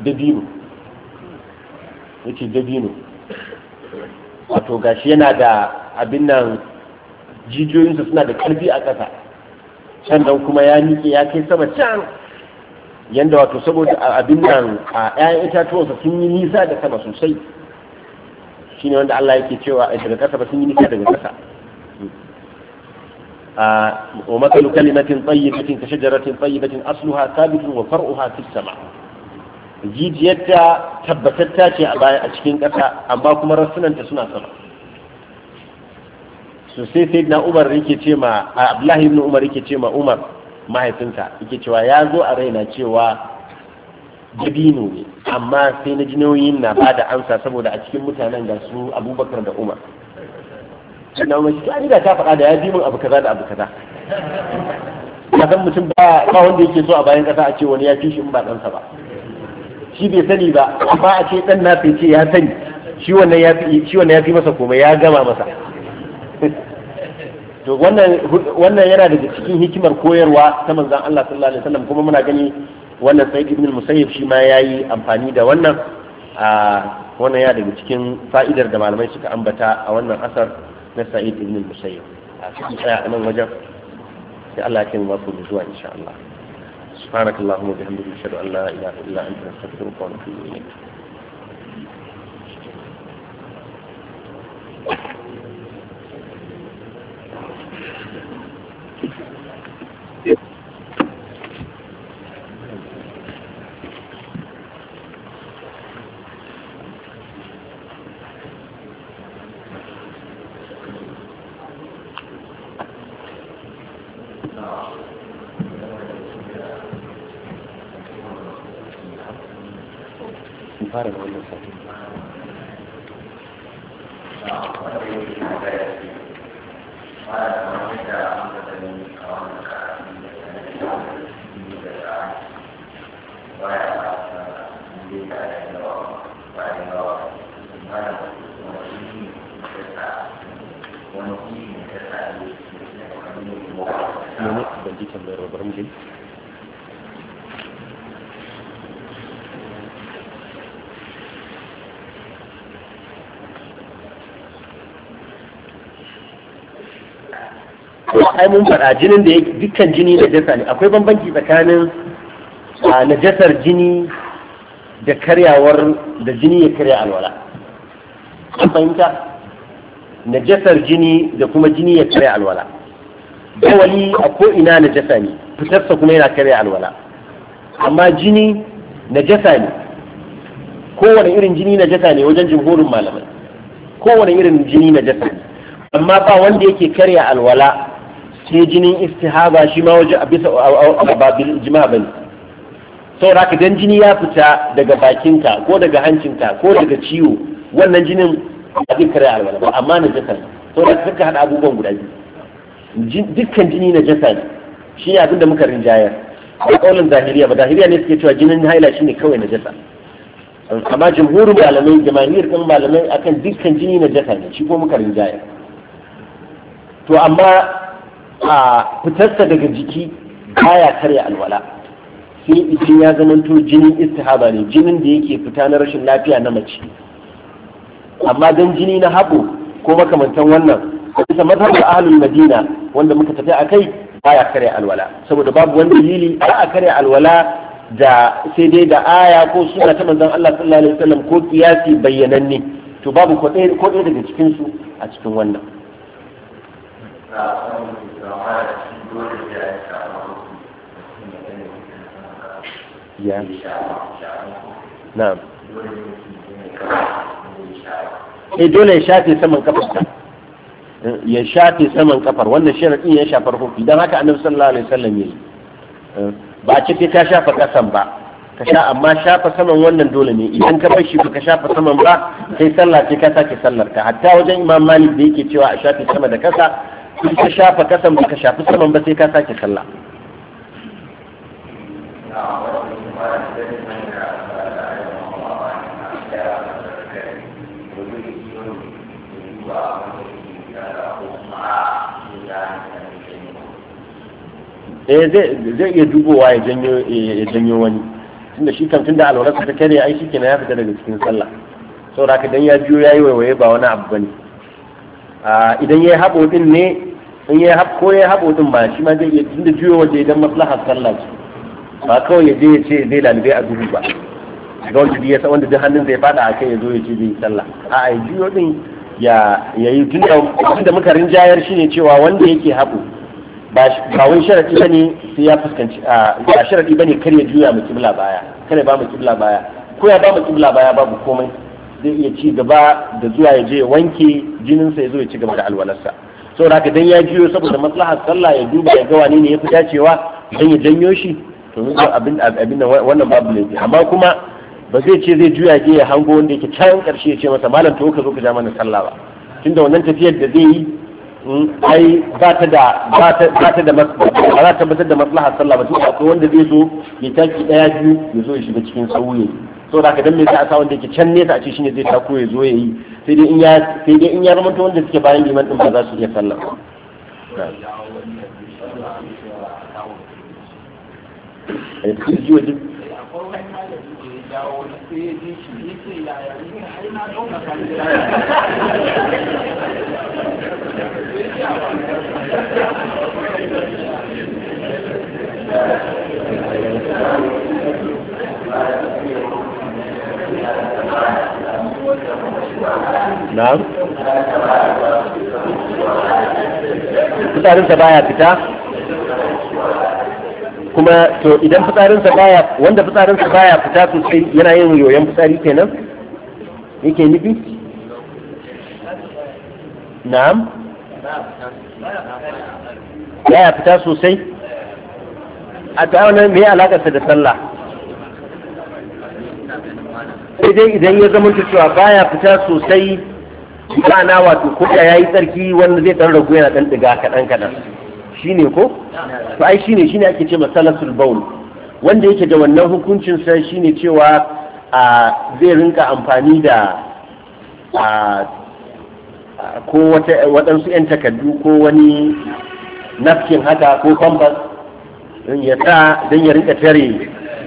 yace dabino wato gashi yana da abin nan jijiyoyinsa suna da karfi a ƙasa sannan kuma ya nike ya kai sama can yanda wato saboda abin nan a 'ya'yan itatuwansa sun yi nisa da sama sosai shine wanda Allah yake cewa daga ƙasa ba sun yi nisa daga ƙasa wa mathalu kalimatin tayyibatin ka shajaratin tayyibatin asluha thabitun wa far'uha fis sama' jijiyarta tabbatatta ce a baya a cikin ƙasa amma kuma rassunanta suna sama so sai na Umar yake ce ma Abdullahi ibn Umar yake ce ma Umar mahaifinka yake cewa ya zo a raina cewa dabino ne amma sai na jinoyin na ba da amsa saboda a cikin mutanen ga su Abubakar da Umar sannan Umar shi ta ta faɗa da ya bi min abu kaza da abu kaza kasan mutum ba wanda yake so a bayan ƙasa a ce wani ya fi shi in ba ɗansa ba shi bai sani ba amma a ce dan na ce ya sani shi wannan ya fi masa komai ya gama masa to wannan yana daga cikin hikimar koyarwa ta manzon Allah sallallahu alaihi wasallam kuma muna gani wannan Sa'id ibn al-Musayyib shi ma yayi amfani da wannan wannan yana daga cikin fa'idar da malamai suka ambata a wannan asar na Sa'id ibn al-Musayyib a cikin tsaya a nan wajen sai Allah ya kai mu mako zuwa insha Allah سبحانك اللهم وبحمدك نشهد ان لا اله الا انت نستغفرك ونتوب اليك fara da wannan sati ban ji tambayar bari mu ji ai mun faɗa jinin da dukkan jini na jasa ne akwai bambanci tsakanin najasar jini da karyawar da jini ya karya alwala an fahimta najasar jini da kuma jini ya karya alwala bawali a ko ina najasa ne fitarsa kuma yana karya alwala amma jini najasa ne kowane irin jini najasa ne wajen jumhurin malamai kowane irin jini najasa ne amma ba wanda yake karya alwala sai jinin istihaba shi ma waje a bisa babil ijma bane saboda haka dan jini ya fita daga bakinka ko daga hancinka ko daga ciwo wannan jinin ba zai karya alwala ba amma najasa ne saboda kaka hada abubuwan guda biyu dukkan jini najasa ne shi ne abinda muka rinjayar ba kaulin zahiriya ba zahiriya ne suke cewa jinin haila shine kawai najasa amma jumhurin malamai jama'ir din malamai akan dukkan jini najasa ne shi ko muka rinjayar to amma a fitarsa daga jiki baya karya alwala sai idan ya zamanto jinin istihaba ne jinin da yake fita na rashin lafiya na mace amma dan jini na haɓo ko makamantan wannan bisa mazhabar ahlul madina wanda muka tafi akai baya karya alwala saboda babu wani dalili a karya alwala da sai dai da aya ko suna ta manzon Allah sallallahu alaihi wasallam ko kiyasi bayyananne to babu ko ɗaya daga cikin su a cikin wannan ya na'am dole ya shafe saman kafarsa ya shafe saman kafar wannan sharadin ya shafar hufi dan haka annabi sallallahu alaihi wasallam yayi ba a ce ka shafa kasan ba ka sha amma shafa saman wannan dole ne idan ka bar shi ka shafa saman ba sai sallah sai ka sake sallar ka hatta wajen imam malik da yake cewa a shafe sama da kasa in ka shafa kasan ba ka shafi saman ba sai ka sake sallah zai iya dubowa ya janyo wani tunda shi kan tunda alwararsa ta kare ai shikenan ya fita daga cikin sallah saboda haka dan ya biyo yayi waiwaye ba wani abu bane idan yayi habo din ne in yayi ko yayi habo din ba shi ma zai iya tunda juyo waje idan maslahar sallah ce ba kawai ya je ya ce zai lalube a duhu ba ga wanda duk hannun zai fada a kai ya zo ya ce zai sallah a juyo din ya yi tunda muka rinjayar shine cewa wanda yake habo ba wai sharadi bane sai ya fuskanci ba sharadi bane kar ya juya mu kibla baya kar ya ba mu kibla baya ko ya ba mu kibla baya babu komai zai iya ci gaba da zuwa ya je ya wanke jinin sa ya zo ya ci gaba da alwalarsa saboda haka dan ya juyo saboda maslahar sallah ya duba ya ga wane ne ya fi dacewa dan ya janyo shi to mun abin wannan babu laifi amma kuma ba zai ce zai juya je ya hango wanda yake can karshe ya ce masa malam to ka zo ka ja mana sallah ba tunda wannan tafiyar da zai yi ai ba ta da ba za ta tabbatar da maslahar sallah ba tunda akwai wanda zai zo ya taki daya biyu ya zo ya shiga cikin sauye saboda haka dan me za a sa wanda yake can nesa a ce shine zai tako ya zo ya yi sai dai in ya zama wanda suke bayan liman din ba za su iya sallah na'am fitsarinsa baya fita kuma to idan fitsarinsa baya wanda fitsarinsa baya fita sosai yana yin yoyon fitsari kenan yake nufi na'am baya fita sosai a ta wannan me alakarsa da sallah sai dai idan ya zama cewa baya fita sosai ma'ana wato ko da yayi tsarki wanda zai dan ragu yana dan diga kadan shine ko to ai shine ake ce masalasul baul wanda yake da wannan hukuncin sa shine cewa zai rinka amfani da ko waɗansu 'yan takardu ko wani nafkin haka ko kwambas ya sa don ya rinka tare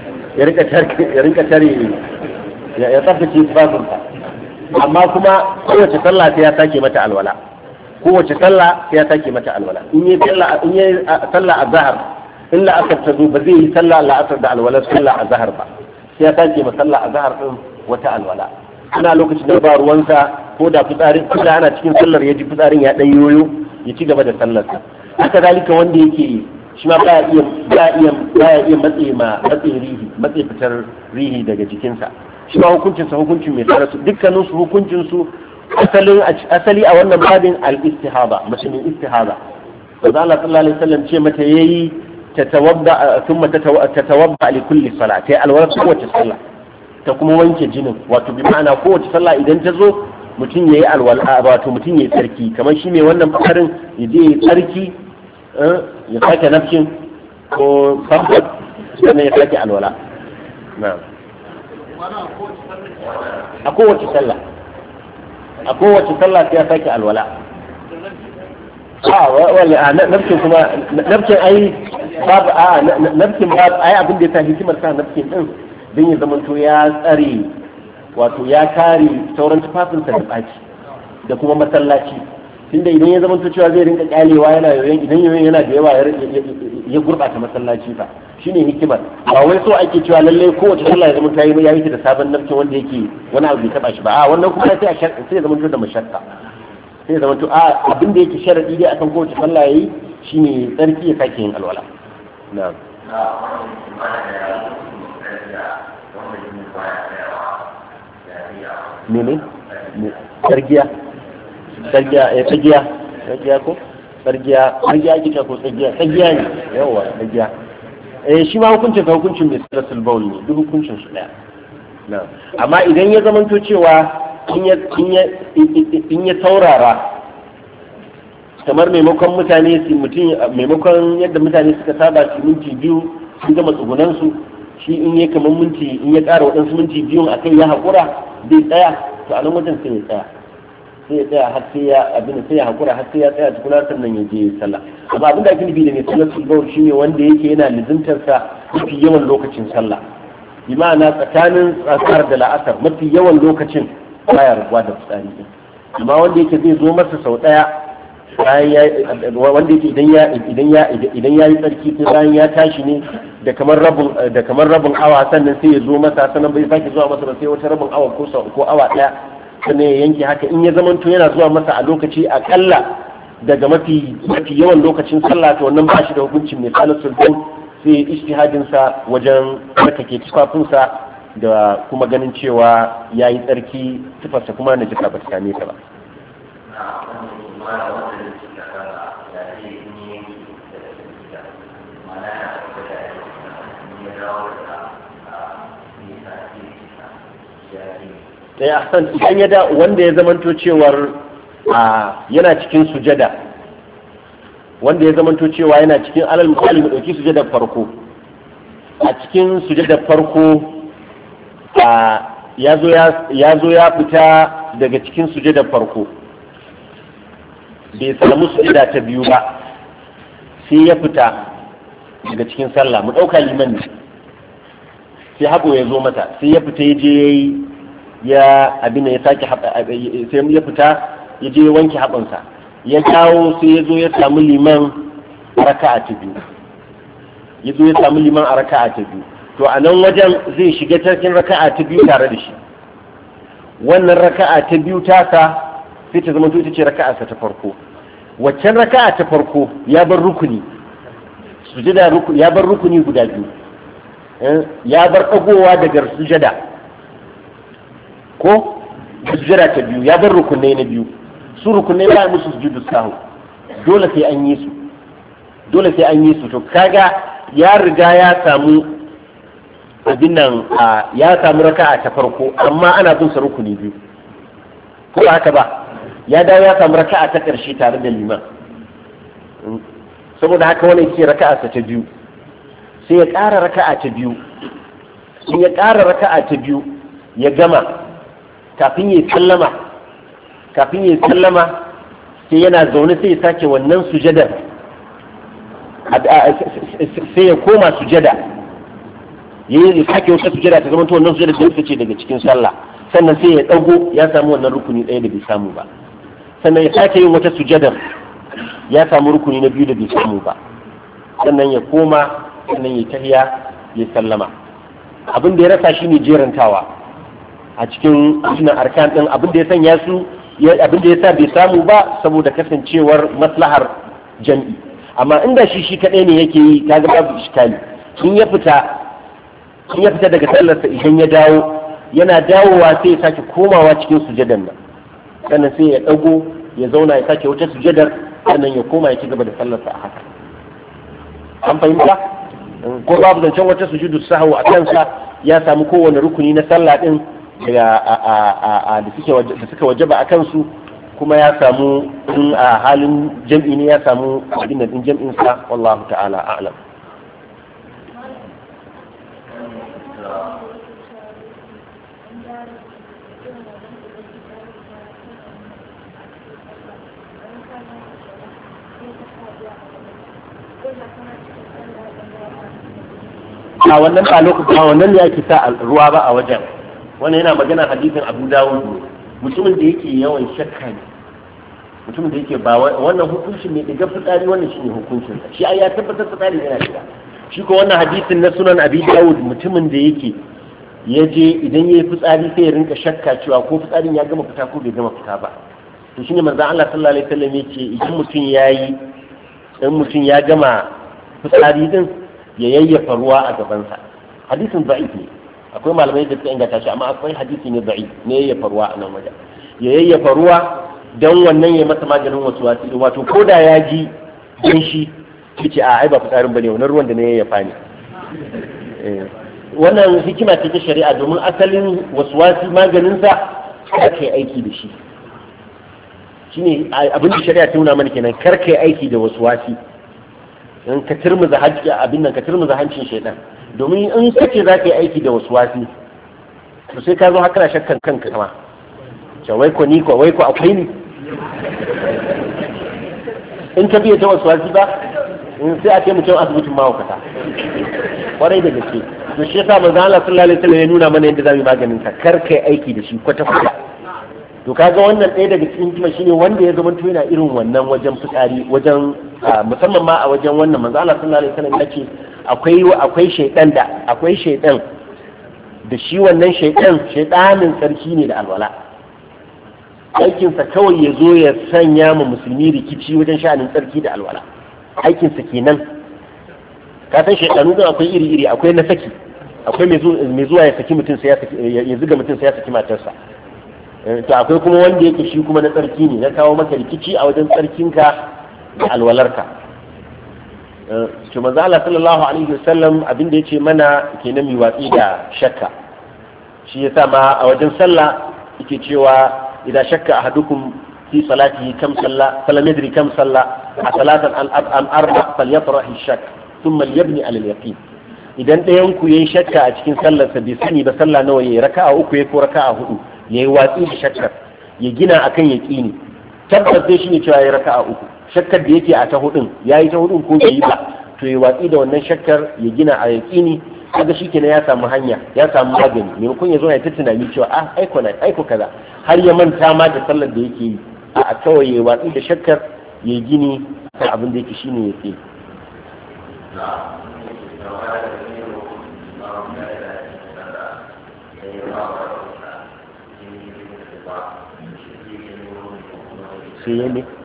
ya tsaftace tufafinsa amma kuma kowace sallah sai ya sake mata alwala in yi sallah azhar in la'asar ta zo ba zai yi sallah la'asar da alwala sallah azhar ba sai ya sake ma sallah azhar din wata alwala ana lokacin da ba ruwansa ko da fitsarin ko da ana cikin sallar ya ji fitsarin ya dan yoyo ya ci gaba da sallarsa haka zalika wanda yake shi ma baya iya matse fitar rihi daga jikinsa shi ma hukuncin mai tsara su dukkanin su hukuncin su asali a wannan babin al-istihaba musulmin istihaba manzo Allah sallallahu alaihi wasallam ce mata yayi thumma tatawadda li kulli salati alwala kowace sallah ta kuma wanke jinin wato bi ma'ana kowace sallah idan ta zo mutum yayi alwala wato mutum yayi tsarki kamar shi mai wannan fakarin ya je yayi tsarki ya sake nafkin ko sambat sannan ya sake alwala na'am a kowace sallah sai ya sake alwala nafkin kuma nafkin ai babu nafkin babu ai abin da ya sa hikimar sa nafkin din don ya zamanto ya tsare wato ya kare sauran tufafinsa da ɓaci da kuma masallaci tunda idan ya zamanto cewa zai rinka kyalewa yana yoyon idan yoyon yana da yawa ya gurɓata masallaci fa shine hikimar ba wai so ake cewa lallai kowace sallah ya zamanto ya yi ta da sabon nafkin wanda yake wani abu bai taba shi ba wannan kuma sai ya zamanto da mashakka sai ya zamanto abin da yake sharadi dai akan kowace sallah yayi shine tsarki ya sake yin alwala na'am mene sargiya ko sargiya kika ko sargiya ne yawa sargiya shi ma hukuncin mai salasul bawl ne duk hukuncin su daya amma idan ya zamanto cewa in ya saurara kamar maimakon yadda mutane suka saba su minti biyu sun gama tsugunansu shi in ya kamar in ya ƙara waɗansu minti biyun a kai ya haƙura zai tsaya to a nan wajen sai ya tsaya har sai ya abin sai ya hakura har sai ya tsaya tukuna sannan ya je sallah. Amma abin da ake nufi da mai salatul bawl shine wanda yake yana lizimtar sa mafi yawan lokacin sallah, bi ma'ana tsakanin tsakar da la'asar mafi yawan lokacin baya rabuwa da fitsari din. Amma wanda yake zai zo masa sau daya wanda yake idan ya yi tsarki sai bayan ya tashi ne da kamar rabin awa sannan sai ya zo masa sannan bai sake zuwa masa ba sai wata rabin awa ko awa daya sannan ya yanke haka. In ya zamanto yana zuwa masa a lokaci akalla daga mafi yawan lokacin sallah to wannan ba shi da hukuncin mai salatul bawl, sai ijtihadin sa wajen tsarkake tufafinsa da kuma ganin cewa yayi tsarki tufarsa kuma na jika ba ta same ta ba. Idan ya da wanda ya zamanto cewar yana cikin sujada, wanda ya zamanto cewa yana cikin alal misali mu dauki sujadar farko, a cikin sujadar farko ya zo ya fita daga cikin sujadar farko bai samu sujada ta biyu ba sai ya fita daga cikin sallah, mu dauka liman ne sai haɓo ya zo mata sai ya fita ya je ya abin ya sake sai ya fita ya je wanke haɓansa ya dawo sai ya zo ya samu liman a raka'a ta biyu, ya zo ya samu liman a raka'a ta biyu. To a nan wajen zai shiga cikin raka'a ta biyu tare da shi, wannan raka'a ta biyu tasa sai ta zama ita ce raka'arsa ta farko. Waccan raka'a ta farko ya bar rukuni sujada, ya bar rukuni guda biyu, ya bar dagowa daga sujada ko sujada ta biyu, ya bar rukunai na biyu. Su rukunai ba musu sujudu sahu, dole sai an yi su. To kaga ya riga ya samu abin nan, ya samu raka'a ta farko amma ana bin sa rukuni biyu, ko ba haka ba? Ya dawo ya samu raka'a ta ƙarshe tare da liman, saboda haka wannan ce raka'arsa ta biyu, sai ya ƙara raka'a ta biyu. In ya ƙara raka'a ta biyu ya gama, kafin ya sallama sai yana zaune sai ya sake wannan sujadar, sai ya koma sujada, ya sake wata sujada ta zama wannan sujada da ce daga cikin sallah, sannan sai ya dago ya samu wannan rukuni ɗaya da bai samu ba, sannan ya sake yin wata sujadar ya samu rukuni na biyu da bai samu ba, sannan ya koma, sannan ya tahiya ya sallama. Abin da ya rasa shi ne jerantawa a cikin sunan arkan din, abin da ya sanya su, abin da ya sa bai samu ba saboda kasancewar maslahar jam'i. Amma inda shi kadai ne yake yi kaga babu iskali. In ya fita daga sallarsa, idan ya dawo, yana dawowa sai ya sake komawa cikin sujadan nan, sannan sai ya dago ya zauna ya sake wata sujadar, sannan ya koma ya ci gaba da sallarsa a haka. An fahimta? Ko babu zancen wata sujudu sahwu a kansa, ya samu kowane rukuni na sallah din da suka wajaba a kansu, kuma ya samu a halin jam'i ne ya samu abin da din jam'in sa, wallahu ta'ala a'lam. A wannan ba lokacin wannan ne ake sa ruwa ba a wajen. Wannan yana magana hadisin Abu Dawud, mutumin da yake yawan shakka ne, mutumin da yake ba wannan hukuncin ne daga fitsari, wannan shine hukuncin sa. Shi ai ya tabbatar fitsari yana shiga. Shi ko wannan hadisin na sunan Abi Dawud, mutumin da yake yaje idan yayi fitsari sai ya rinka shakka cewa ko fitsarin ya gama fita ko bai gama fita ba. To shine manzon Allah sallallahu alaihi wasallam yake idan mutum ya gama fitsari din ya yayyafa ruwa a gabansa. Hadisin da'if ne, akwai malamai da suka inganta shi, amma akwai hadisi ne da'if ne yayyafa ruwa a nan wajen. Ya yayyafa ruwa don wannan ya masa maganin wasu, wato ko da ya ji don shi ce ai ba fitsarin bane, wannan ruwan da ne yayyafa ne. Wannan hikima ce ta shari'a, domin asalin waswasi maganinsa ake aiki da shi. Shine abin da shari'a ta nuna mana kenan, kar kai aiki da waswasi. In ka turmuza hancin shaidan, domin in kace za ka yi aiki da waswasi to sai ka zo haka na shakkan kanka kama, wai ko akwai ni in ka biya ta wasu wasi ba sai a ce mutum asibitin mahaukata kwarai da gaske to shi yasa manzo Allah sallallahu alaihi wasallam ya nuna mana yadda zamu maganin ka kar kai aiki da shi kwata kwata to kaga wannan ɗaya daga cikin hikima shine wanda ya zama to yana irin wannan wajen fitsari wajen musamman ma a wajen wannan manzo Allah sallallahu alaihi wasallam ya ce akwai shaydan da shi wannan shaydanin sarki ne da alwala aikinsa kawai ya zo ya sanya ma musulmi rikici wajen sha'anin tsarki da alwala aikinsa kenan ka san shaidanu din akwai iri-iri akwai na saki akwai mai zuwa ya saki mutum sai ya zuga mutum sai ya saki matarsa to akwai kuma wanda yake shi kuma na tsarki ne na kawo maka rikici a wajen tsarkinka da alwalarka to manzo Allah sallallahu alaihi wasallam abinda yace mana kenan mi watsi da shakka shi yasa ma a wajen sallah yake cewa إذا شك أحدكم في صلاته كم صلى فلم يدري كم صلى ثلاثا أم أربع فليطرح الشك ثم ليبني على اليقين إذا أنت ينكو يشك أتكين صلى سبيسني بصلى نوي ركعة أكو يكو ركعة هدو يواتي بشكر يجينا أكن يكيني tabbas dai shine cewa ya raka'a uku shakkar da yake a ta hudun yayi ta hudun ko bai ba to ya watsi da wannan shakkar ya gina a yaqini kaga shikenan ya samu hanya ya samu magani maimakon ya zo ya ta tunani cewa aiko kaza har ya manta ma da sallar da yake yi a kawai ya watsi da shakkar ya gini kan abin da yake shine yake sai ya ne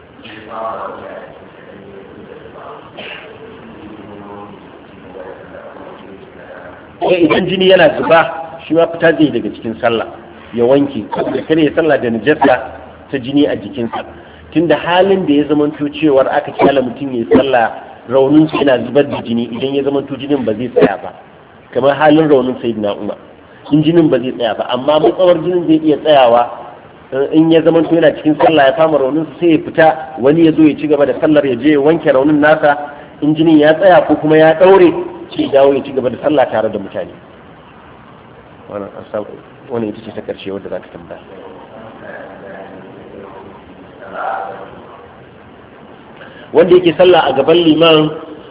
idan jini yana zuba shi ma fita zai daga cikin sallah ya wanke da kare ya sallah da najasa ta jini a jikinsa tunda halin da ya zamanto cewar aka kyala mutum ya sallah raunin sa yana zubar da jini idan ya zamanto jinin ba zai tsaya ba kamar halin raunin sayyidina Umar in jinin ba zai tsaya ba amma matsawar jinin zai iya tsayawa in ya zamanto yana cikin sallah ya fama raunin sai ya fita wani ya zo ya ci gaba da sallar ya je ya wanke raunin nasa in jinin ya tsaya ko kuma ya daure sai dawo ya ci gaba da sallah tare da mutane wannan ita ce ta karshe wadda za ka tambaya wanda yake sallah a gaban liman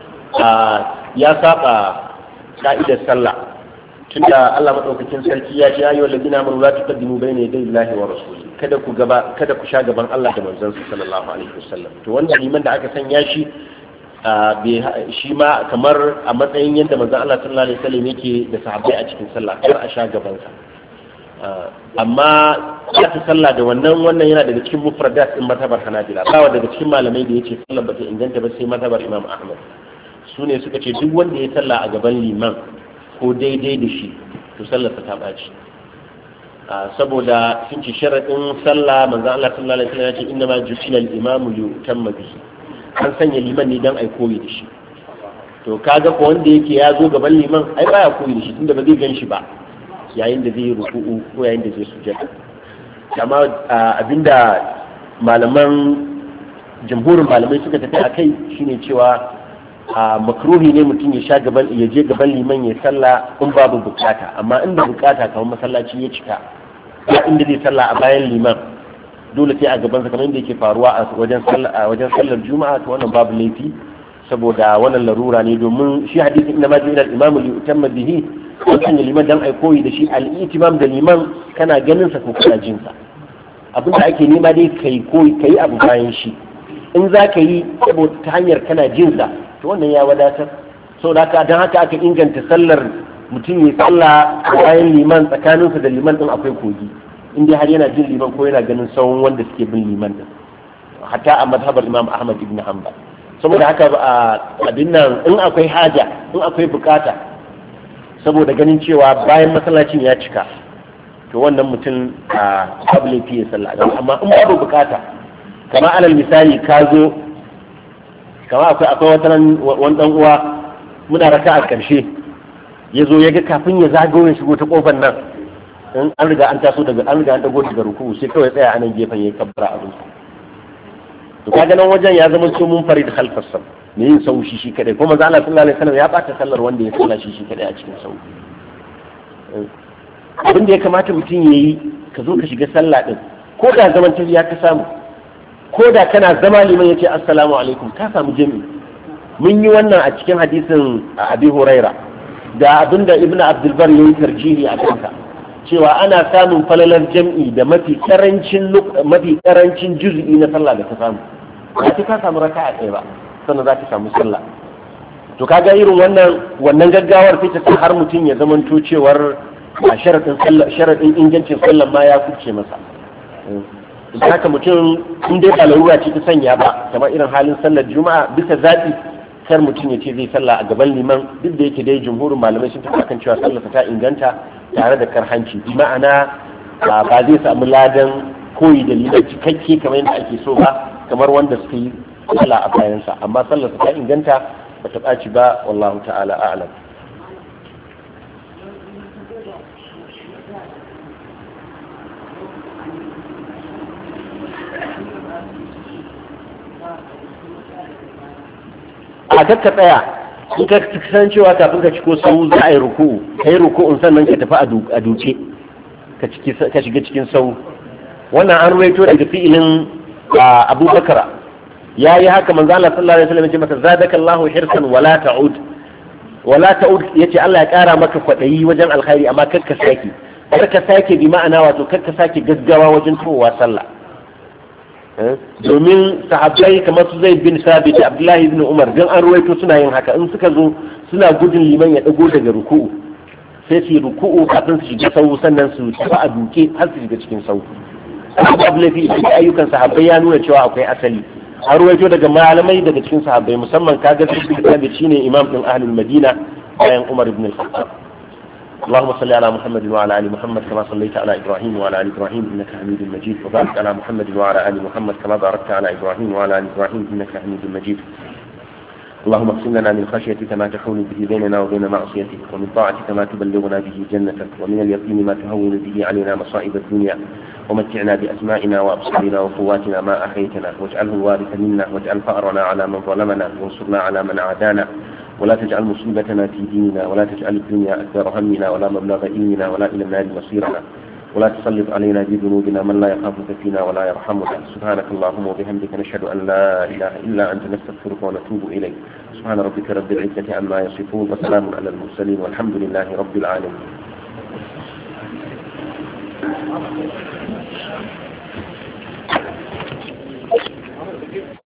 ya saba ka'idar sallah tunda Allah madaukakin sarki ya ce ayyuhal ladina amanu la tuqaddimu bayna yaday Allahi wa rasulihi kada ku sha gaban Allah da manzon sa sallallahu alaihi wasallam to wanda liman da aka sanya shi shi ma kamar a matsayin yadda manzon Allah sallallahu alaihi wasallam yake da sahabbai a cikin sallah kar a sha gaban sa amma ya ta sallah da wannan yana daga cikin mufradat din matabar Hanabila ba daga cikin malamai da yace sallah bata inganta ba sai matabar Imam Ahmad su ne suka ce duk wanda ya sallah a gaban liman ko daidai da shi to sallarsa ta baci saboda sun ce sharadin sallah manzon Allah sallallahu alaihi wasallam ya ce inna ma ju'ila al-imamu li yutamma bihi an sanya liman ne dan ai koyi da shi to kaga ko wanda yake ya zo gaban liman ai baya koyi da shi tunda ba zai gan shi ba yayin da zai ruku'u ko yayin da zai sujjada amma abinda malaman jamhurin malamai suka tafi akai shine cewa makruhi ne mutum ya je gaban liman ya salla in babu bukata amma inda bukata kamar masallaci ya cika ya inda zai salla a bayan liman dole sai a gaban sa kamar inda yake faruwa a wajen sallar juma'a to wannan babu laifi saboda wannan larura ne domin shi hadisi inna ma jira al-imamu li yutamma bihi wannan liman dan ai koyi da shi al-itimam da liman kana ganin sa ko kana jin sa abinda ake nema dai kai abu bayan shi in za ka yi saboda ta hanyar kana jin sa to wannan ya wadatar saboda haka dan haka aka inganta sallar mutum ya salla bayan liman tsakaninsa da liman din akwai kogi in dai har yana jin liman ko yana ganin sauran wanda suke bin liman din hatta a madhabar Imam Ahmad ibn Hanbal saboda haka abin nan in akwai haja in akwai bukata saboda ganin cewa bayan masallacin ya cika to wannan mutum babu laifi ya sallah amma in babu bukata kamar alal misali ka zo kamar akwai wani dan uwa muna raka a karshe ya zo ya ga kafin ya zagayo ya shigo ta kofar nan an riga an dago daga ruku sai kawai tsaya a nan gefen ya kabbara abin to kaga nan wajen ya zama so mun farid khalfas sab ne yin sau shi kadai kuma manzo Allah sallallahu alaihi wasallam ya bata sallar wanda ya salla shi kadai a cikin sau abin da ya kamata mutum ya yi ka zo ka shiga sallah din ko da zaman tafiya ka samu ko da kana zama liman ya ce assalamu alaikum ka samu jami'i. mun yi wannan a cikin hadisin abi huraira da abinda ibn abdulbar ya yi tarjihi a kanka cewa ana samun falalar jam'i da mafi karancin juz'i na sallah da ka samu ba ka samu raka'a ɗaya ba sannan za ka samu sallah. to kaga irin wannan gaggawar sai ta har mutum ya zamanto cewar a sharadin ingancin sallah ma ya kuce masa. idan haka mutum in dai ba larura ce ta sanya ba kamar irin halin sallar juma'a bisa zaɓi kar mutum ya ce zai sallah a gaban liman duk da yake dai jumhurin malamai sun tafi akan cewa sallarsa ta inganta tare da karhanci ma'ana ba zai samu ladan koyi da liman cikakke kamar yadda ake so ba kamar wanda suka yi sallah a bayansa amma sallarsa ta inganta ba ta ɓaci ba wallahu ta'ala a'lam. a kakka tsaya in ka san cewa kafin ka ciko sau za a yi ruku'u ka yi ruku'un sannan ka tafi a duke ka shiga cikin sau. wannan an ruwaito daga fi'ilin abubakar ya yi haka manzo Allah sallallahu alaihi wasallam ya ce masa zadaka Allahu hirsan wala ta'ud yace Allah ya kara maka kwadayi wajen alkhairi amma kakka sake bi ma'ana wato kakka sake gaggawa wajen towa sallah. domin sahabbai kamar su Zaid bin Sabit da Abdullahi ibn Umar dan an ruwaito suna yin haka in suka zo suna gudun liman ya dago daga ruku'u sai su yi ruku'u kafin su shiga sau sannan su tafi a duke har su shiga cikin sau. abu lafi da ayyukan sahabbai ya nuna cewa akwai asali an ruwaito daga malamai daga cikin sahabbai musamman kaga Zaid bin Sabit shine imam din ahlul Madina bayan Umar ibn al-Khattab. اللهم صل على محمد وعلى ال محمد كما صليت على ابراهيم وعلى ال ابراهيم انك حميد مجيد وبارك على محمد وعلى ال محمد كما باركت على ابراهيم وعلى ال ابراهيم انك حميد مجيد. اللهم اقسم لنا من خشيتك ما تحول به بيننا وبين معصيتك ومن طاعتك ما تبلغنا به جنتك ومن اليقين ما تهون به علينا مصائب الدنيا ومتعنا باسمائنا وابصارنا وقواتنا ما احييتنا واجعله الوارث منا واجعل فأرنا على من ظلمنا وانصرنا على من عادانا ولا تجعل مصيبتنا في ديننا ولا تجعل الدنيا أكبر همنا ولا مبلغ علمنا ولا إلى النار مصيرنا ولا تسلط علينا بذنوبنا من لا يخافك فينا ولا يرحمنا. سبحانك اللهم وبحمدك نشهد أن لا إله إلا أنت نستغفرك ونتوب إليك. سبحان ربك رب العزة عما يصفون وسلام على المرسلين والحمد لله رب العالمين.